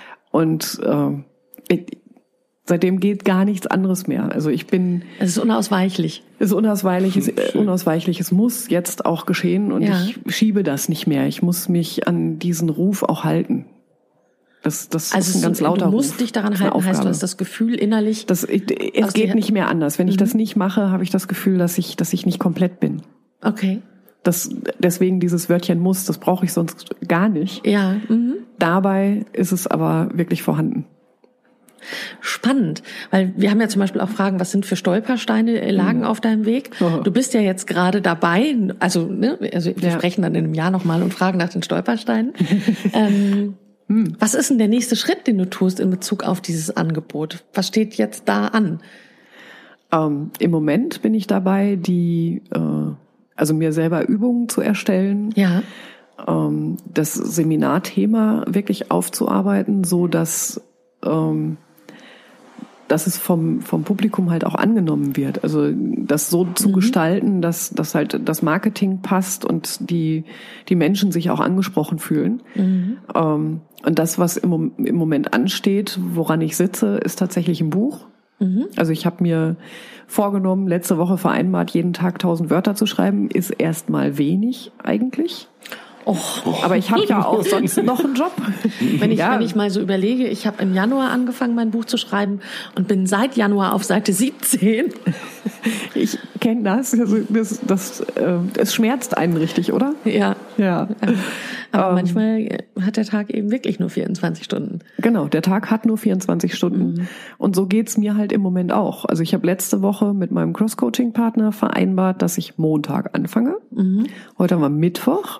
[SPEAKER 3] Und äh, ich, seitdem geht gar nichts anderes mehr. Also ich bin...
[SPEAKER 1] Es ist unausweichlich.
[SPEAKER 3] Es ist unausweichlich, es ist unausweichlich. Es muss jetzt auch geschehen und
[SPEAKER 1] ja.
[SPEAKER 3] ich schiebe das nicht mehr. Ich muss mich an diesen Ruf auch halten. Das, das
[SPEAKER 1] also
[SPEAKER 3] ist ein ganz lauter Ruf.
[SPEAKER 1] Du musst Ruf. dich daran halten, heißt du hast das Gefühl innerlich...
[SPEAKER 3] Das, es geht nicht mehr anders. Wenn ich mhm. das nicht mache, habe ich das Gefühl, dass ich, dass ich nicht komplett bin.
[SPEAKER 1] Okay.
[SPEAKER 3] Das, deswegen dieses Wörtchen muss, das brauche ich sonst gar nicht.
[SPEAKER 1] Ja. Mhm.
[SPEAKER 3] Dabei ist es aber wirklich vorhanden.
[SPEAKER 1] Spannend, weil wir haben ja zum Beispiel auch Fragen, was sind für Stolpersteine lagen mhm. auf deinem Weg? Oh. Du bist ja jetzt gerade dabei, also, ne, also wir ja. sprechen dann in einem Jahr nochmal und fragen nach den Stolpersteinen. ähm, mhm. Was ist denn der nächste Schritt, den du tust in Bezug auf dieses Angebot? Was steht jetzt da an?
[SPEAKER 3] Ähm, im Moment bin ich dabei, die äh, also mir selber Übungen zu erstellen,
[SPEAKER 1] ja.
[SPEAKER 3] ähm, das Seminarthema wirklich aufzuarbeiten, so dass ähm, dass es vom vom Publikum halt auch angenommen wird. Also das so zu mhm. gestalten, dass dass halt das Marketing passt und die die Menschen sich auch angesprochen fühlen. Mhm. Ähm, und das, was im, im Moment ansteht, woran ich sitze, ist tatsächlich ein Buch. Mhm. Also ich habe mir vorgenommen, letzte Woche vereinbart, jeden Tag tausend Wörter zu schreiben, ist erstmal wenig eigentlich.
[SPEAKER 1] Oh.
[SPEAKER 3] Aber ich habe ja auch sonst noch einen Job.
[SPEAKER 1] Wenn ich,
[SPEAKER 3] ja.
[SPEAKER 1] wenn ich mal so überlege, ich habe im Januar angefangen, mein Buch zu schreiben und bin seit Januar auf Seite siebzehn.
[SPEAKER 3] Ich kenne das. Also das, das, äh, es schmerzt einen richtig, oder?
[SPEAKER 1] Ja.
[SPEAKER 3] Ja.
[SPEAKER 1] Aber
[SPEAKER 3] ähm,
[SPEAKER 1] manchmal hat der Tag eben wirklich nur vierundzwanzig Stunden.
[SPEAKER 3] Genau, der Tag hat nur vierundzwanzig Stunden. Mhm. Und so geht's mir halt im Moment auch. Also ich habe letzte Woche mit meinem Cross-Coaching-Partner vereinbart, dass ich Montag anfange. Mhm. Heute haben wir Mittwoch.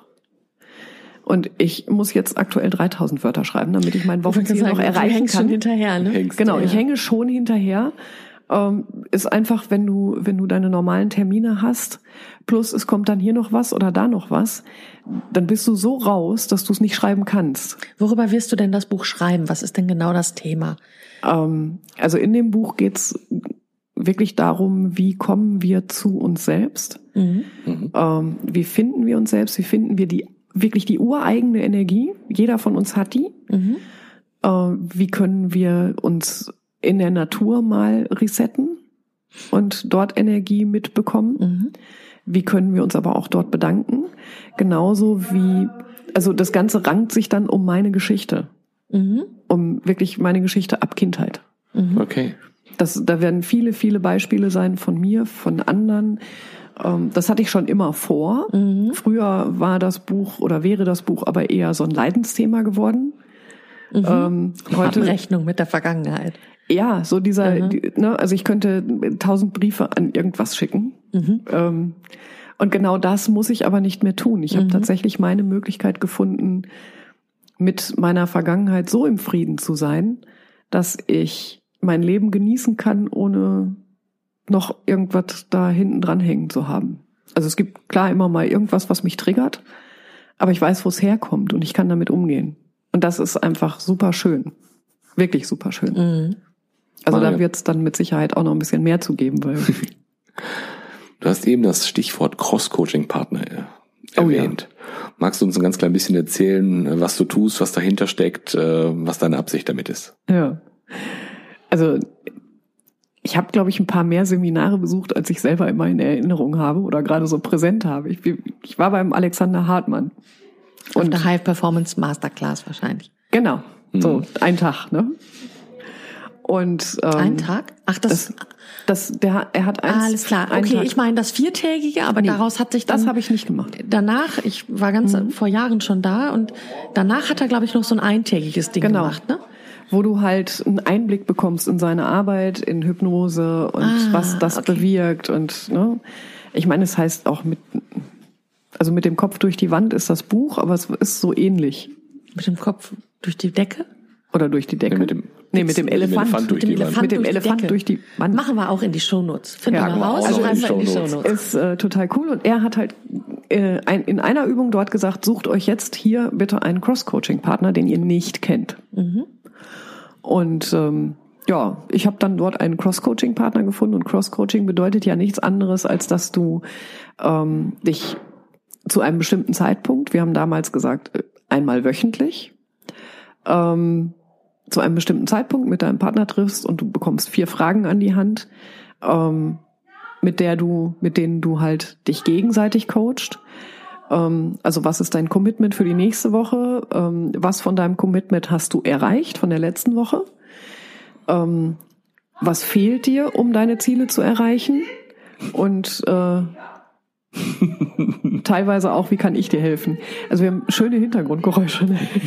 [SPEAKER 3] Und ich muss jetzt aktuell dreitausend Wörter schreiben, damit ich mein Wochenziel noch erreichen
[SPEAKER 1] du hängst
[SPEAKER 3] kann.
[SPEAKER 1] Schon hinterher, ne?
[SPEAKER 3] Hängst genau, ich hänge schon hinterher. Ähm, ist einfach, wenn du, wenn du deine normalen Termine hast, plus es kommt dann hier noch was oder da noch was, dann bist du so raus, dass du es nicht schreiben kannst.
[SPEAKER 1] Worüber wirst du denn das Buch schreiben? Was ist denn genau das Thema?
[SPEAKER 3] Ähm, also in dem Buch geht's wirklich darum, wie kommen wir zu uns selbst? Mhm. Ähm, wie finden wir uns selbst? Wie finden wir die wirklich die ureigene Energie? Jeder von uns hat die. Mhm. Äh, wie können wir uns in der Natur mal resetten und dort Energie mitbekommen? Mhm. Wie können wir uns aber auch dort bedanken? Genauso wie, also das Ganze rankt sich dann um meine Geschichte. Mhm. Um wirklich meine Geschichte ab Kindheit.
[SPEAKER 2] Mhm. Okay.
[SPEAKER 3] Das, da werden viele, viele Beispiele sein von mir, von anderen. Das hatte ich schon immer vor. Mhm. Früher war das Buch oder wäre das Buch aber eher so ein Leidensthema geworden.
[SPEAKER 1] Mhm. Ähm, heute Rechnung mit der Vergangenheit.
[SPEAKER 3] Ja, so dieser, mhm. die, ne, also ich könnte tausend Briefe an irgendwas schicken. Mhm. Ähm, und genau das muss ich aber nicht mehr tun. Ich mhm. habe tatsächlich meine Möglichkeit gefunden, mit meiner Vergangenheit so im Frieden zu sein, dass ich mein Leben genießen kann, ohne noch irgendwas da hinten dran hängen zu haben. Also es gibt klar immer mal irgendwas, was mich triggert, aber ich weiß, wo es herkommt und ich kann damit umgehen. Und das ist einfach super schön. Wirklich super schön. Mhm. Also da wird es dann mit Sicherheit auch noch ein bisschen mehr zu geben. Weil
[SPEAKER 2] du hast eben das Stichwort Cross-Coaching-Partner erwähnt. Oh ja. Magst du uns ein ganz klein bisschen erzählen, was du tust, was dahinter steckt, was deine Absicht damit ist?
[SPEAKER 3] Ja, also ich habe, glaube ich, ein paar mehr Seminare besucht, als ich selber immer in Erinnerung habe oder gerade so präsent habe. Ich, ich war beim Alexander Hartmann.
[SPEAKER 1] Und auf der High Performance Masterclass wahrscheinlich.
[SPEAKER 3] Genau, so ein Tag, ne? Und ähm,
[SPEAKER 1] ein Tag? Ach, das,
[SPEAKER 3] das, das der, er hat eins.
[SPEAKER 1] Ah, alles klar. Okay, Tag. Ich meine das viertägige, aber nee, daraus hat sich dann.
[SPEAKER 3] Das habe ich nicht gemacht.
[SPEAKER 1] Danach, ich war ganz mhm. vor Jahren schon da und danach hat er, glaube ich, noch so ein eintägiges Ding
[SPEAKER 3] genau.
[SPEAKER 1] gemacht, ne?
[SPEAKER 3] Wo du halt einen Einblick bekommst in seine Arbeit, in Hypnose und ah, was das okay. bewirkt und ne. Ich meine, es heißt auch mit, also mit dem Kopf durch die Wand ist das Buch, aber es ist so ähnlich.
[SPEAKER 1] Mit dem Kopf durch die Decke?
[SPEAKER 3] Oder durch die Decke?
[SPEAKER 2] Nee, mit dem,
[SPEAKER 3] nee, mit dem Elefant.
[SPEAKER 2] Elefant durch
[SPEAKER 3] mit dem
[SPEAKER 2] die
[SPEAKER 3] Elefant,
[SPEAKER 2] Wand.
[SPEAKER 3] mit dem Elefant durch, durch die Wand.
[SPEAKER 1] Machen wir auch in die Shownotes. Finden
[SPEAKER 3] ja,
[SPEAKER 1] wir raus,
[SPEAKER 3] also
[SPEAKER 1] schreiben wir in die
[SPEAKER 3] Shownotes.
[SPEAKER 1] Shownotes.
[SPEAKER 3] Ist äh, total cool. Und er hat halt äh, ein, in einer Übung dort gesagt, sucht euch jetzt hier bitte einen Cross-Coaching-Partner, den ihr nicht kennt. Mhm. Und ähm, ja, ich habe dann dort einen Cross-Coaching-Partner gefunden. Und Cross-Coaching bedeutet ja nichts anderes, als dass du ähm, dich zu einem bestimmten Zeitpunkt, wir haben damals gesagt, einmal wöchentlich, ähm, zu einem bestimmten Zeitpunkt mit deinem Partner triffst und du bekommst vier Fragen an die Hand, ähm, mit der du, mit denen du halt dich gegenseitig coachst. Ähm, also was ist dein Commitment für die nächste Woche? Ähm, was von deinem Commitment hast du erreicht von der letzten Woche? Ähm, was fehlt dir, um deine Ziele zu erreichen? Und äh, teilweise auch, wie kann ich dir helfen? Also wir haben schöne Hintergrundgeräusche.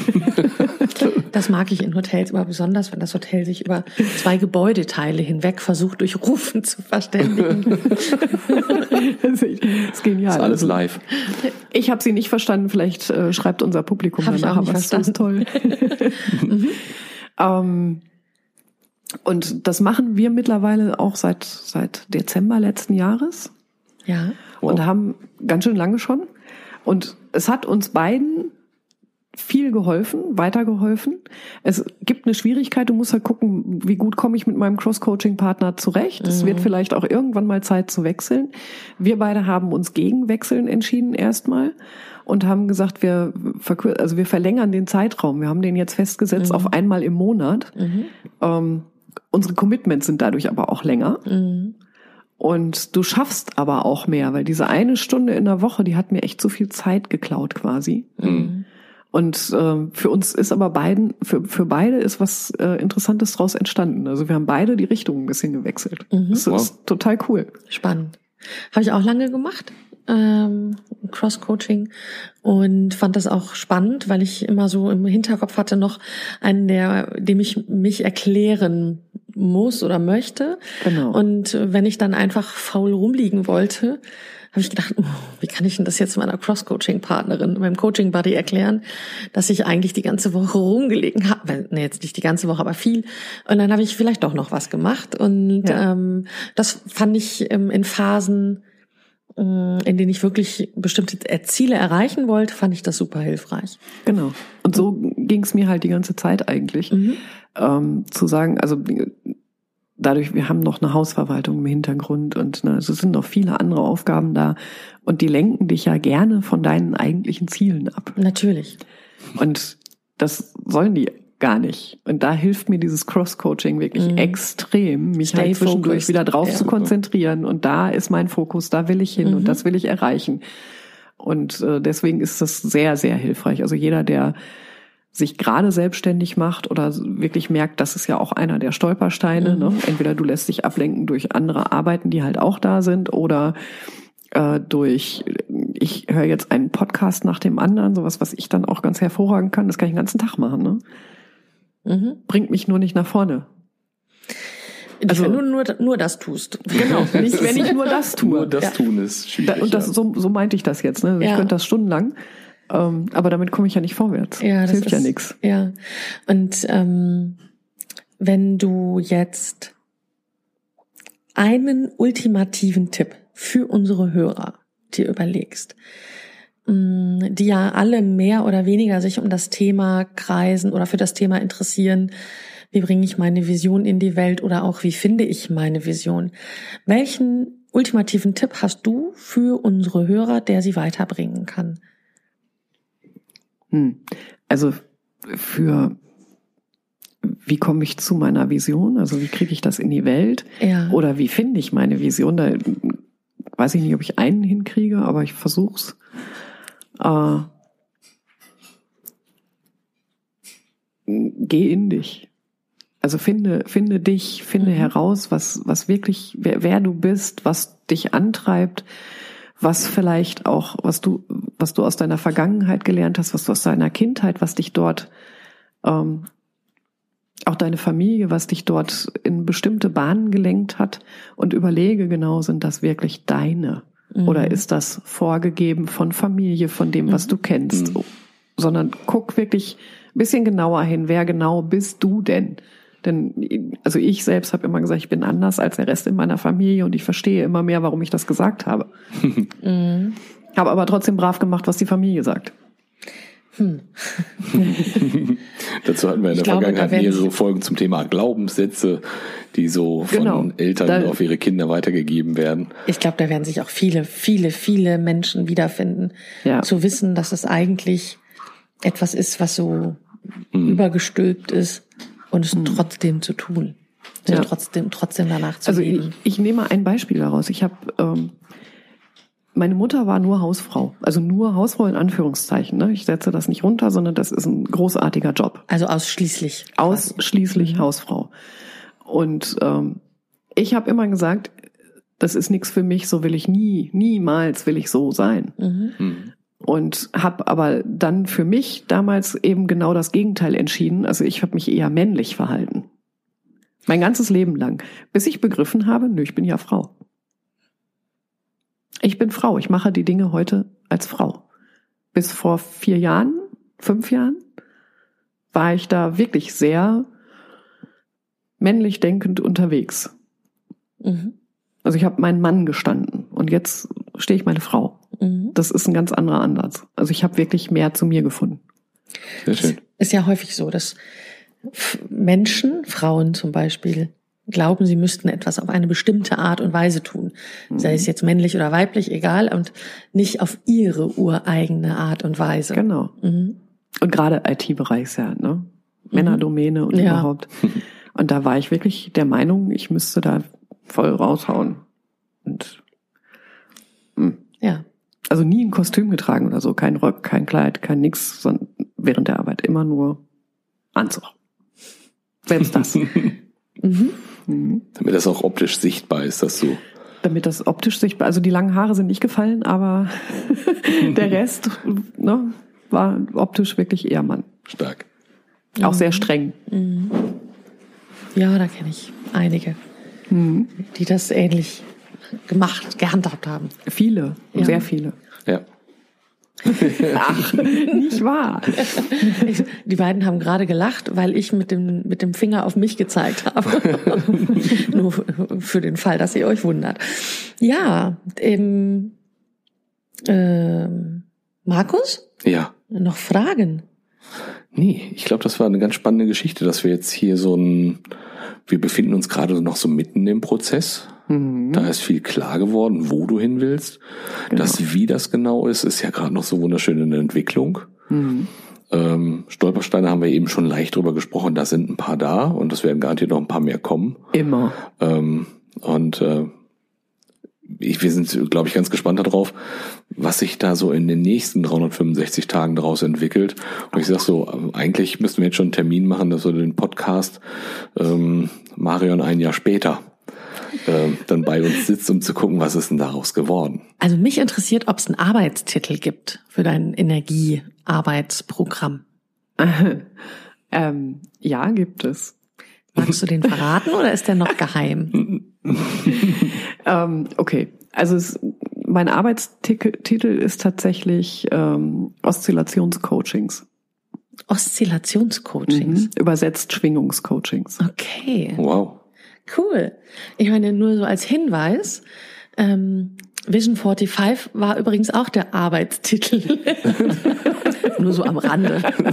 [SPEAKER 1] Das mag ich in Hotels immer besonders, wenn das Hotel sich über zwei Gebäudeteile hinweg versucht, durch Rufen zu verständigen.
[SPEAKER 3] Das ist genial.
[SPEAKER 2] Das ist alles live.
[SPEAKER 3] Ich habe sie nicht verstanden, vielleicht äh, schreibt unser Publikum
[SPEAKER 1] hab
[SPEAKER 3] danach,
[SPEAKER 1] aber
[SPEAKER 3] das ist toll. mhm. ähm, und das machen wir mittlerweile auch seit seit Dezember letzten Jahres.
[SPEAKER 1] Ja.
[SPEAKER 3] Wow. Und haben ganz schön lange schon. Und es hat uns beiden viel geholfen, weitergeholfen. Es gibt eine Schwierigkeit, du musst halt gucken, wie gut komme ich mit meinem Cross-Coaching-Partner zurecht. Es mhm. wird vielleicht auch irgendwann mal Zeit zu wechseln. Wir beide haben uns gegen Wechseln entschieden erstmal und haben gesagt, wir verkür- also wir verlängern den Zeitraum. Wir haben den jetzt festgesetzt mhm. auf einmal im Monat. Mhm. Ähm, unsere Commitments sind dadurch aber auch länger. Mhm. Und du schaffst aber auch mehr, weil diese eine Stunde in der Woche, die hat mir echt so viel Zeit geklaut quasi. Mhm. Und äh, für uns ist aber beiden, für für beide ist was äh, Interessantes draus entstanden. Also wir haben beide die Richtung ein bisschen gewechselt. Mhm. Das ist wow. total cool.
[SPEAKER 1] Spannend. Habe ich auch lange gemacht, ähm, Cross-Coaching, und fand das auch spannend, weil ich immer so im Hinterkopf hatte noch einen, der, dem ich mich erklären muss oder möchte.
[SPEAKER 3] Genau.
[SPEAKER 1] Und wenn ich dann einfach faul rumliegen wollte, habe ich gedacht, oh, wie kann ich denn das jetzt meiner Cross-Coaching-Partnerin, meinem Coaching-Buddy erklären, dass ich eigentlich die ganze Woche rumgelegen habe. Nee, jetzt nicht die ganze Woche, aber viel. Und dann habe ich vielleicht doch noch was gemacht. Und ja. ähm, das fand ich ähm, in Phasen, ähm, in denen ich wirklich bestimmte Ziele erreichen wollte, fand ich das super hilfreich.
[SPEAKER 3] Genau. Und so ging es mir halt die ganze Zeit eigentlich. Mhm. Ähm, zu sagen, also dadurch, wir haben noch eine Hausverwaltung im Hintergrund und ne, es sind noch viele andere Aufgaben da und die lenken dich ja gerne von deinen eigentlichen Zielen ab.
[SPEAKER 1] Natürlich.
[SPEAKER 3] Und das sollen die gar nicht. Und da hilft mir dieses Cross-Coaching wirklich mhm. extrem, mich
[SPEAKER 1] Stay
[SPEAKER 3] halt zwischendurch
[SPEAKER 1] focused.
[SPEAKER 3] wieder drauf
[SPEAKER 1] ja.
[SPEAKER 3] zu konzentrieren. Und da ist mein Fokus, da will ich hin mhm. und das will ich erreichen. Und äh, deswegen ist das sehr, sehr hilfreich. Also jeder, der sich gerade selbstständig macht oder wirklich merkt, das ist ja auch einer der Stolpersteine. Mhm. Ne? Entweder du lässt dich ablenken durch andere Arbeiten, die halt auch da sind, oder äh, durch, ich höre jetzt einen Podcast nach dem anderen, sowas, was ich dann auch ganz hervorragend kann. Das kann ich den ganzen Tag machen. Ne? Mhm. Bringt mich nur nicht nach vorne.
[SPEAKER 1] Also wenn du nur, nur das tust.
[SPEAKER 3] Genau, nicht, wenn ich nur das tue.
[SPEAKER 2] Nur das
[SPEAKER 3] ja.
[SPEAKER 2] tun ist schwierig.
[SPEAKER 3] Und das, so, so meinte ich das jetzt. Ne? Ich ja. könnte das stundenlang. Um, aber damit komme ich ja nicht vorwärts.
[SPEAKER 1] Ja, das,
[SPEAKER 3] das hilft
[SPEAKER 1] ist,
[SPEAKER 3] ja nichts.
[SPEAKER 1] Ja. Und ähm, wenn du jetzt einen ultimativen Tipp für unsere Hörer dir überlegst, mh, die ja alle mehr oder weniger sich um das Thema kreisen oder für das Thema interessieren, wie bringe ich meine Vision in die Welt oder auch wie finde ich meine Vision? Welchen ultimativen Tipp hast du für unsere Hörer, der sie weiterbringen kann?
[SPEAKER 3] Also für, wie komme ich zu meiner Vision? Also wie kriege ich das in die Welt?
[SPEAKER 1] Ja.
[SPEAKER 3] Oder wie finde ich meine Vision? Da weiß ich nicht, ob ich einen hinkriege, aber ich versuch's. Äh, geh in dich. Also finde, finde dich, finde mhm. heraus, was, was wirklich, wer, wer du bist, was dich antreibt, was vielleicht auch, was du, was du aus deiner Vergangenheit gelernt hast, was du aus deiner Kindheit, was dich dort, ähm, auch deine Familie, was dich dort in bestimmte Bahnen gelenkt hat, und überlege genau, sind das wirklich deine? Mhm. Oder ist das vorgegeben von Familie, von dem, was mhm. du kennst? Mhm. Sondern guck wirklich ein bisschen genauer hin, wer genau bist du denn? Denn also ich selbst habe immer gesagt, ich bin anders als der Rest in meiner Familie und ich verstehe immer mehr, warum ich das gesagt habe. Mhm. Habe aber trotzdem brav gemacht, was die Familie sagt.
[SPEAKER 1] Hm.
[SPEAKER 2] Dazu hatten wir in der glaube, Vergangenheit mehrere Folgen zum Thema Glaubenssätze, die so von
[SPEAKER 3] genau.
[SPEAKER 2] Eltern
[SPEAKER 3] da,
[SPEAKER 2] auf ihre Kinder weitergegeben werden.
[SPEAKER 1] Ich glaube, da werden sich auch viele, viele, viele Menschen wiederfinden,
[SPEAKER 3] ja.
[SPEAKER 1] zu wissen, dass es eigentlich etwas ist, was so hm. übergestülpt ist. Und es hm. trotzdem zu tun. Also ja. trotzdem, trotzdem danach zu
[SPEAKER 3] also
[SPEAKER 1] leben.
[SPEAKER 3] Ich, ich nehme ein Beispiel daraus. Ich habe, ähm, meine Mutter war nur Hausfrau. Also nur Hausfrau in Anführungszeichen. Ne? Ich setze das nicht runter, sondern das ist ein großartiger Job.
[SPEAKER 1] Also ausschließlich.
[SPEAKER 3] Ausschließlich
[SPEAKER 1] mhm.
[SPEAKER 3] Hausfrau. Und ähm, ich habe immer gesagt, das ist nichts für mich, so will ich nie, niemals will ich so sein.
[SPEAKER 1] Mhm.
[SPEAKER 2] Mhm.
[SPEAKER 3] Und habe aber dann für mich damals eben genau das Gegenteil entschieden. Also ich habe mich eher männlich verhalten. Mein ganzes Leben lang. Bis ich begriffen habe, nö, ich bin ja Frau. Ich bin Frau. Ich mache die Dinge heute als Frau. Bis vor vier Jahren, fünf Jahren, war ich da wirklich sehr männlich denkend unterwegs.
[SPEAKER 1] Mhm.
[SPEAKER 3] Also ich habe meinen Mann gestanden und jetzt stehe ich meine Frau. Das ist ein ganz anderer Ansatz. Also ich habe wirklich mehr zu mir gefunden.
[SPEAKER 2] Sehr schön.
[SPEAKER 1] Es ist ja häufig so, dass Menschen, Frauen zum Beispiel, glauben, sie müssten etwas auf eine bestimmte Art und Weise tun. Mhm. Sei es jetzt männlich oder weiblich, egal, und nicht auf ihre ureigene Art und Weise.
[SPEAKER 3] Genau.
[SPEAKER 1] Mhm.
[SPEAKER 3] Und gerade I T-Bereich ist ja, ne? Männerdomäne und
[SPEAKER 1] ja.
[SPEAKER 3] überhaupt. Und da war ich wirklich der Meinung, ich müsste da voll raushauen.
[SPEAKER 1] Ja.
[SPEAKER 3] Also nie ein Kostüm getragen oder so, kein Rock, kein Kleid, kein nix, sondern während der Arbeit immer nur Anzug. Selbst das.
[SPEAKER 1] Mhm.
[SPEAKER 3] Mhm.
[SPEAKER 2] Damit das auch optisch sichtbar ist, dass du...
[SPEAKER 3] Damit das optisch sichtbar, also die langen Haare sind nicht gefallen, aber der Rest, ne, war optisch wirklich eher Mann.
[SPEAKER 2] Stark.
[SPEAKER 3] Auch sehr streng.
[SPEAKER 1] Mhm. Ja, da kenne ich einige,
[SPEAKER 3] Mhm.
[SPEAKER 1] die das ähnlich gemacht, gehandhabt haben.
[SPEAKER 3] Viele,
[SPEAKER 1] Ja.
[SPEAKER 3] sehr viele.
[SPEAKER 2] Ja.
[SPEAKER 3] Ach, nicht wahr.
[SPEAKER 1] Ich, die beiden haben gerade gelacht, weil ich mit dem, mit dem Finger auf mich gezeigt habe. Nur für den Fall, dass ihr euch wundert. Ja, ähm, ähm, Markus?
[SPEAKER 2] Ja.
[SPEAKER 1] Noch Fragen?
[SPEAKER 2] Nee, ich glaube, das war eine ganz spannende Geschichte, dass wir jetzt hier so ein, wir befinden uns gerade noch so mitten im Prozess.
[SPEAKER 3] Mhm.
[SPEAKER 2] Da ist viel klar geworden, wo du hin willst.
[SPEAKER 3] Genau.
[SPEAKER 2] Das, wie das genau ist, ist ja gerade noch so wunderschön in der Entwicklung.
[SPEAKER 3] Mhm.
[SPEAKER 2] Ähm, Stolpersteine haben wir eben schon leicht drüber gesprochen, da sind ein paar da und es werden garantiert noch ein paar mehr kommen.
[SPEAKER 3] Immer.
[SPEAKER 2] Ähm, und äh, ich, wir sind, glaube ich, ganz gespannt darauf, was sich da so in den nächsten dreihundertfünfundsechzig Tagen daraus entwickelt. Und ich sag so, eigentlich müssten wir jetzt schon einen Termin machen, dass wir den Podcast ähm, Marion ein Jahr später äh, dann bei uns sitzt, um zu gucken, was ist denn daraus geworden.
[SPEAKER 1] Also mich interessiert, ob es einen Arbeitstitel gibt für dein Energiearbeitsprogramm.
[SPEAKER 3] ähm, ja, gibt es.
[SPEAKER 1] Magst du den verraten oder ist der noch geheim?
[SPEAKER 3] ähm, okay, also es, mein Arbeitstitel ist tatsächlich ähm, Oszillationscoachings.
[SPEAKER 1] Oszillationscoachings.
[SPEAKER 3] Mhm. Übersetzt Schwingungscoachings.
[SPEAKER 1] Okay.
[SPEAKER 2] Wow.
[SPEAKER 1] Cool. Ich meine, nur so als Hinweis, ähm, Vision fünfundvierzig war übrigens auch der Arbeitstitel. Nur so am Rande.
[SPEAKER 2] Das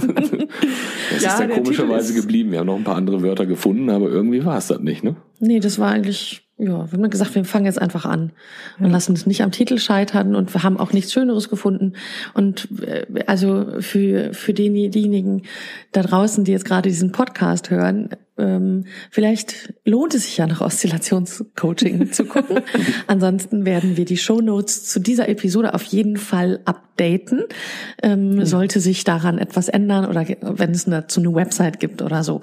[SPEAKER 3] Ja,
[SPEAKER 2] ist dann
[SPEAKER 3] der
[SPEAKER 2] komischerweise
[SPEAKER 3] Titel ist-
[SPEAKER 2] geblieben. Wir haben noch ein paar andere Wörter gefunden, aber irgendwie war es das nicht, ne?
[SPEAKER 1] Nee, das war eigentlich, ja, wir haben gesagt, wir fangen jetzt einfach an und lassen es nicht am Titel scheitern und wir haben auch nichts Schöneres gefunden. Und äh, also für für den, diejenigen da draußen, die jetzt gerade diesen Podcast hören, ähm, vielleicht lohnt es sich ja nach Oszillationscoaching zu gucken. Ansonsten werden wir die Shownotes zu dieser Episode auf jeden Fall updaten. Ähm, sollte sich daran etwas ändern oder wenn es dazu eine Website gibt oder so.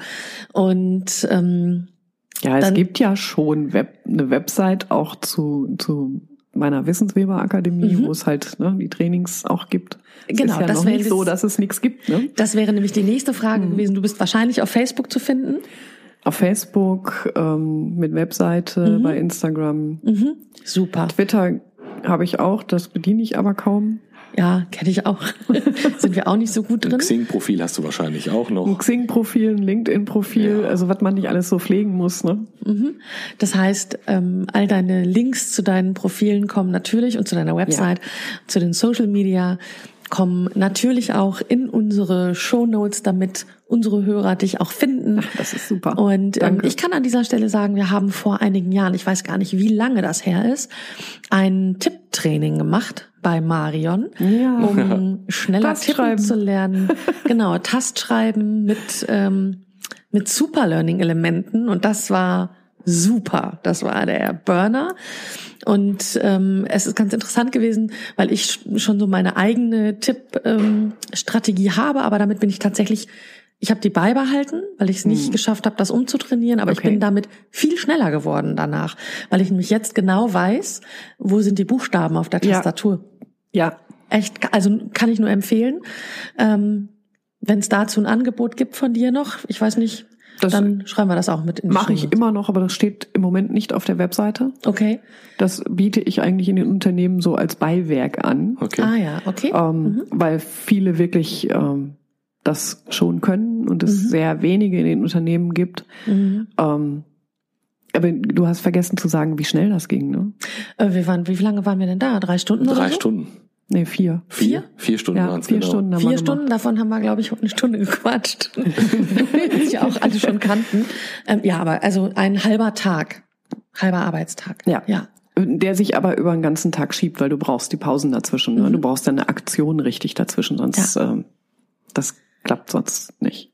[SPEAKER 1] Und ähm,
[SPEAKER 3] Ja, es
[SPEAKER 1] Dann-
[SPEAKER 3] gibt ja schon Web, eine Website auch zu, zu meiner Wissensweber Akademie,
[SPEAKER 1] Mhm.
[SPEAKER 3] wo es halt ne, die Trainings auch gibt. Es
[SPEAKER 1] Genau,
[SPEAKER 3] ist ja
[SPEAKER 1] das
[SPEAKER 3] noch
[SPEAKER 1] wäre
[SPEAKER 3] nicht
[SPEAKER 1] das-
[SPEAKER 3] so, dass es nichts gibt. Ne?
[SPEAKER 1] das wäre nämlich die nächste Frage
[SPEAKER 3] Mhm.
[SPEAKER 1] gewesen. Du bist wahrscheinlich auf Facebook zu finden.
[SPEAKER 3] Auf Facebook, ähm, mit Webseite,
[SPEAKER 1] Mhm.
[SPEAKER 3] bei Instagram.
[SPEAKER 1] Mhm. Super.
[SPEAKER 3] Twitter habe ich auch, das bediene ich aber kaum.
[SPEAKER 1] Ja, kenne ich auch. Sind wir auch nicht so gut
[SPEAKER 2] Ein
[SPEAKER 1] drin.
[SPEAKER 2] Xing-Profil hast du wahrscheinlich auch
[SPEAKER 3] Ein
[SPEAKER 2] noch.
[SPEAKER 3] Xing-Profil, ein LinkedIn-Profil,
[SPEAKER 2] Ja.
[SPEAKER 3] also was man nicht alles so pflegen muss. Ne?
[SPEAKER 1] Mhm. Das heißt, ähm, all deine Links zu deinen Profilen kommen natürlich und zu deiner Website, zu den Social Media kommen natürlich auch in unsere Shownotes, damit unsere Hörer dich auch finden.
[SPEAKER 3] Das ist super.
[SPEAKER 1] Und ähm,
[SPEAKER 3] Danke.
[SPEAKER 1] ich kann an dieser Stelle sagen, wir haben vor einigen Jahren, ich weiß gar nicht, wie lange das her ist, ein Tipptraining gemacht bei Marion,
[SPEAKER 3] Ja.
[SPEAKER 1] um schneller tippen
[SPEAKER 3] Tastschreiben.
[SPEAKER 1] zu lernen. Genau, Tastschreiben mit ähm, mit Super-Learning-Elementen und das war super. Das war der Burner. Und ähm, es ist ganz interessant gewesen, weil ich sch- schon so meine eigene Tipp-Strategie habe, aber damit bin ich tatsächlich, ich habe die beibehalten, weil ich es nicht
[SPEAKER 3] Hm.
[SPEAKER 1] geschafft habe, das umzutrainieren, aber ich
[SPEAKER 3] Okay.
[SPEAKER 1] bin damit viel schneller geworden danach, weil ich nämlich jetzt genau weiß, wo sind die Buchstaben auf der
[SPEAKER 3] Ja.
[SPEAKER 1] Tastatur.
[SPEAKER 3] Ja,
[SPEAKER 1] Echt, also kann ich nur empfehlen. Ähm, wenn es dazu ein Angebot gibt von dir noch, ich weiß nicht,
[SPEAKER 3] Das
[SPEAKER 1] dann schreiben wir das auch mit in die
[SPEAKER 3] mache ich
[SPEAKER 1] Shownotes.
[SPEAKER 3] immer noch, aber das steht im Moment nicht auf der Webseite.
[SPEAKER 1] Okay.
[SPEAKER 3] Das biete ich eigentlich in den Unternehmen so als Beiwerk an,
[SPEAKER 2] Okay.
[SPEAKER 1] Ah ja, okay.
[SPEAKER 3] ähm,
[SPEAKER 1] Mhm.
[SPEAKER 3] weil viele wirklich ähm, das schon können und es
[SPEAKER 1] Mhm.
[SPEAKER 3] sehr wenige in den Unternehmen gibt.
[SPEAKER 1] Mhm.
[SPEAKER 3] Ähm, aber du hast vergessen zu sagen, wie schnell das ging, ne?
[SPEAKER 1] Äh, wir waren, wie lange waren wir denn da? Drei Stunden oder
[SPEAKER 2] Drei
[SPEAKER 1] so?
[SPEAKER 2] Stunden.
[SPEAKER 3] Nee, vier.
[SPEAKER 2] Vier? Vier Stunden
[SPEAKER 3] Ja,
[SPEAKER 2] waren es
[SPEAKER 3] vier
[SPEAKER 2] genau.
[SPEAKER 3] Stunden haben
[SPEAKER 1] Vier
[SPEAKER 3] wir
[SPEAKER 1] Stunden,
[SPEAKER 3] gemacht.
[SPEAKER 1] davon haben wir, glaube ich, eine Stunde gequatscht. Die ja auch alle schon kannten. Ähm, ja, aber also ein halber Tag. Halber Arbeitstag.
[SPEAKER 3] Ja.
[SPEAKER 1] Ja.
[SPEAKER 3] Der sich aber über den ganzen Tag schiebt, weil du brauchst die Pausen dazwischen. Ne?
[SPEAKER 1] Mhm.
[SPEAKER 3] Du brauchst dann eine Aktion richtig dazwischen, sonst ähm, das klappt sonst nicht.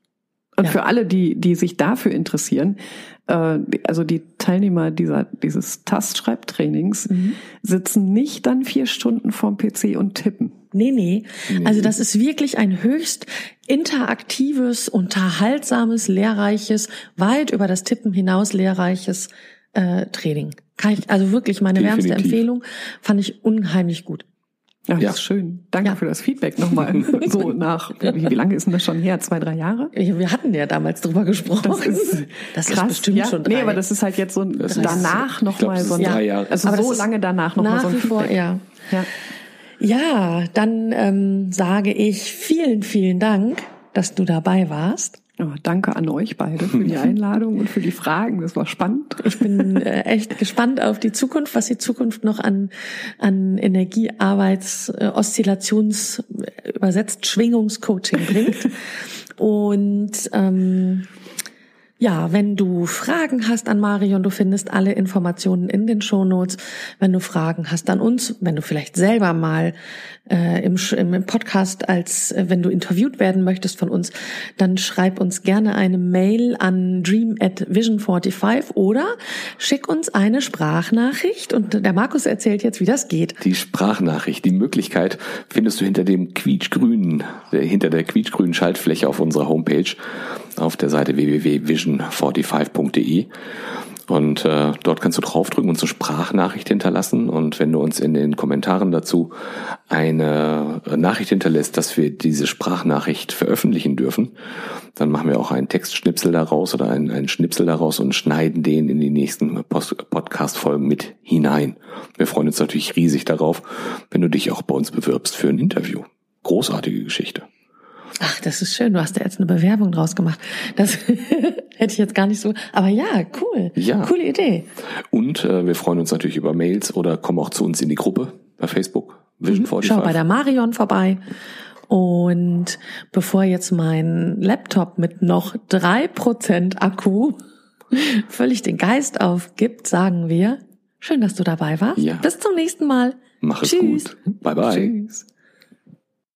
[SPEAKER 3] Und
[SPEAKER 1] Ja.
[SPEAKER 3] für alle, die die sich dafür interessieren, äh, also die Teilnehmer dieser dieses Tastschreibtrainings mhm. sitzen nicht dann vier Stunden vorm P C und tippen.
[SPEAKER 1] Nee, nee. Also das ist wirklich ein höchst interaktives, unterhaltsames, lehrreiches, weit über das Tippen hinaus lehrreiches äh, Training. Kann ich, also wirklich meine
[SPEAKER 2] Definitiv.
[SPEAKER 1] wärmste Empfehlung, fand ich unheimlich gut.
[SPEAKER 3] Ja, das
[SPEAKER 2] Ja.
[SPEAKER 3] ist schön. Danke
[SPEAKER 1] Ja.
[SPEAKER 3] für das Feedback nochmal. So nach, wie, wie lange ist denn das schon her? Zwei, drei Jahre?
[SPEAKER 1] Wir hatten ja damals drüber gesprochen.
[SPEAKER 3] Das ist
[SPEAKER 1] das
[SPEAKER 3] krass.
[SPEAKER 1] ist bestimmt
[SPEAKER 3] ja?
[SPEAKER 1] schon drei.
[SPEAKER 3] Nee, aber das ist halt jetzt so
[SPEAKER 2] Das ist-
[SPEAKER 3] danach
[SPEAKER 2] ich
[SPEAKER 3] nochmal
[SPEAKER 2] glaub, das
[SPEAKER 3] so ein,
[SPEAKER 2] ist drei Jahre.
[SPEAKER 3] also
[SPEAKER 1] Aber das
[SPEAKER 3] so
[SPEAKER 1] ist
[SPEAKER 3] lange danach nochmal so ein
[SPEAKER 1] nach wie
[SPEAKER 3] Feedback.
[SPEAKER 1] vor, ja.
[SPEAKER 3] Ja.
[SPEAKER 1] Ja, dann ähm, sage ich vielen, vielen Dank, dass du dabei warst.
[SPEAKER 3] Oh, danke an euch beide für die Einladung und für die Fragen. Das war spannend.
[SPEAKER 1] Ich bin äh, echt gespannt auf die Zukunft, was die Zukunft noch an an Energiearbeits, äh, Oszillations, äh, übersetzt Schwingungscoaching bringt. Und ähm, ja, wenn du Fragen hast an Marion, du findest alle Informationen in den Shownotes. Wenn du Fragen hast an uns, wenn du vielleicht selber mal äh, im, im Podcast, als äh, wenn du interviewt werden möchtest von uns, dann schreib uns gerne eine Mail an dream at vision forty-five oder schick uns eine Sprachnachricht. Und der Markus erzählt jetzt, wie das geht.
[SPEAKER 2] Die Sprachnachricht, die Möglichkeit findest du hinter dem quietschgrünen, der, hinter der quietschgrünen Schaltfläche auf unserer Homepage auf der Seite w w w punkt vision forty-five punkt d e und äh, dort kannst du draufdrücken und eine Sprachnachricht hinterlassen und wenn du uns in den Kommentaren dazu eine Nachricht hinterlässt, dass wir diese Sprachnachricht veröffentlichen dürfen, dann machen wir auch einen Textschnipsel daraus oder einen, einen Schnipsel daraus und schneiden den in die nächsten Post- Podcast-Folgen mit hinein. Wir freuen uns natürlich riesig darauf, wenn du dich auch bei uns bewirbst für ein Interview. Großartige Geschichte.
[SPEAKER 1] Ach, das ist schön. Du hast da jetzt eine Bewerbung draus gemacht. Das hätte ich jetzt gar nicht so. Aber ja, cool.
[SPEAKER 2] Ja.
[SPEAKER 1] Coole Idee.
[SPEAKER 2] Und äh, wir freuen uns natürlich über Mails oder komm auch zu uns in die Gruppe bei Facebook. Vision forty-five.
[SPEAKER 1] Schau bei der Marion vorbei. Und bevor jetzt mein Laptop mit noch drei Prozent Akku völlig den Geist aufgibt, sagen wir, schön, dass du dabei warst.
[SPEAKER 2] Ja.
[SPEAKER 1] Bis zum nächsten Mal.
[SPEAKER 2] Mach es
[SPEAKER 1] Tschüss.
[SPEAKER 2] gut. Bye bye.
[SPEAKER 3] Tschüss.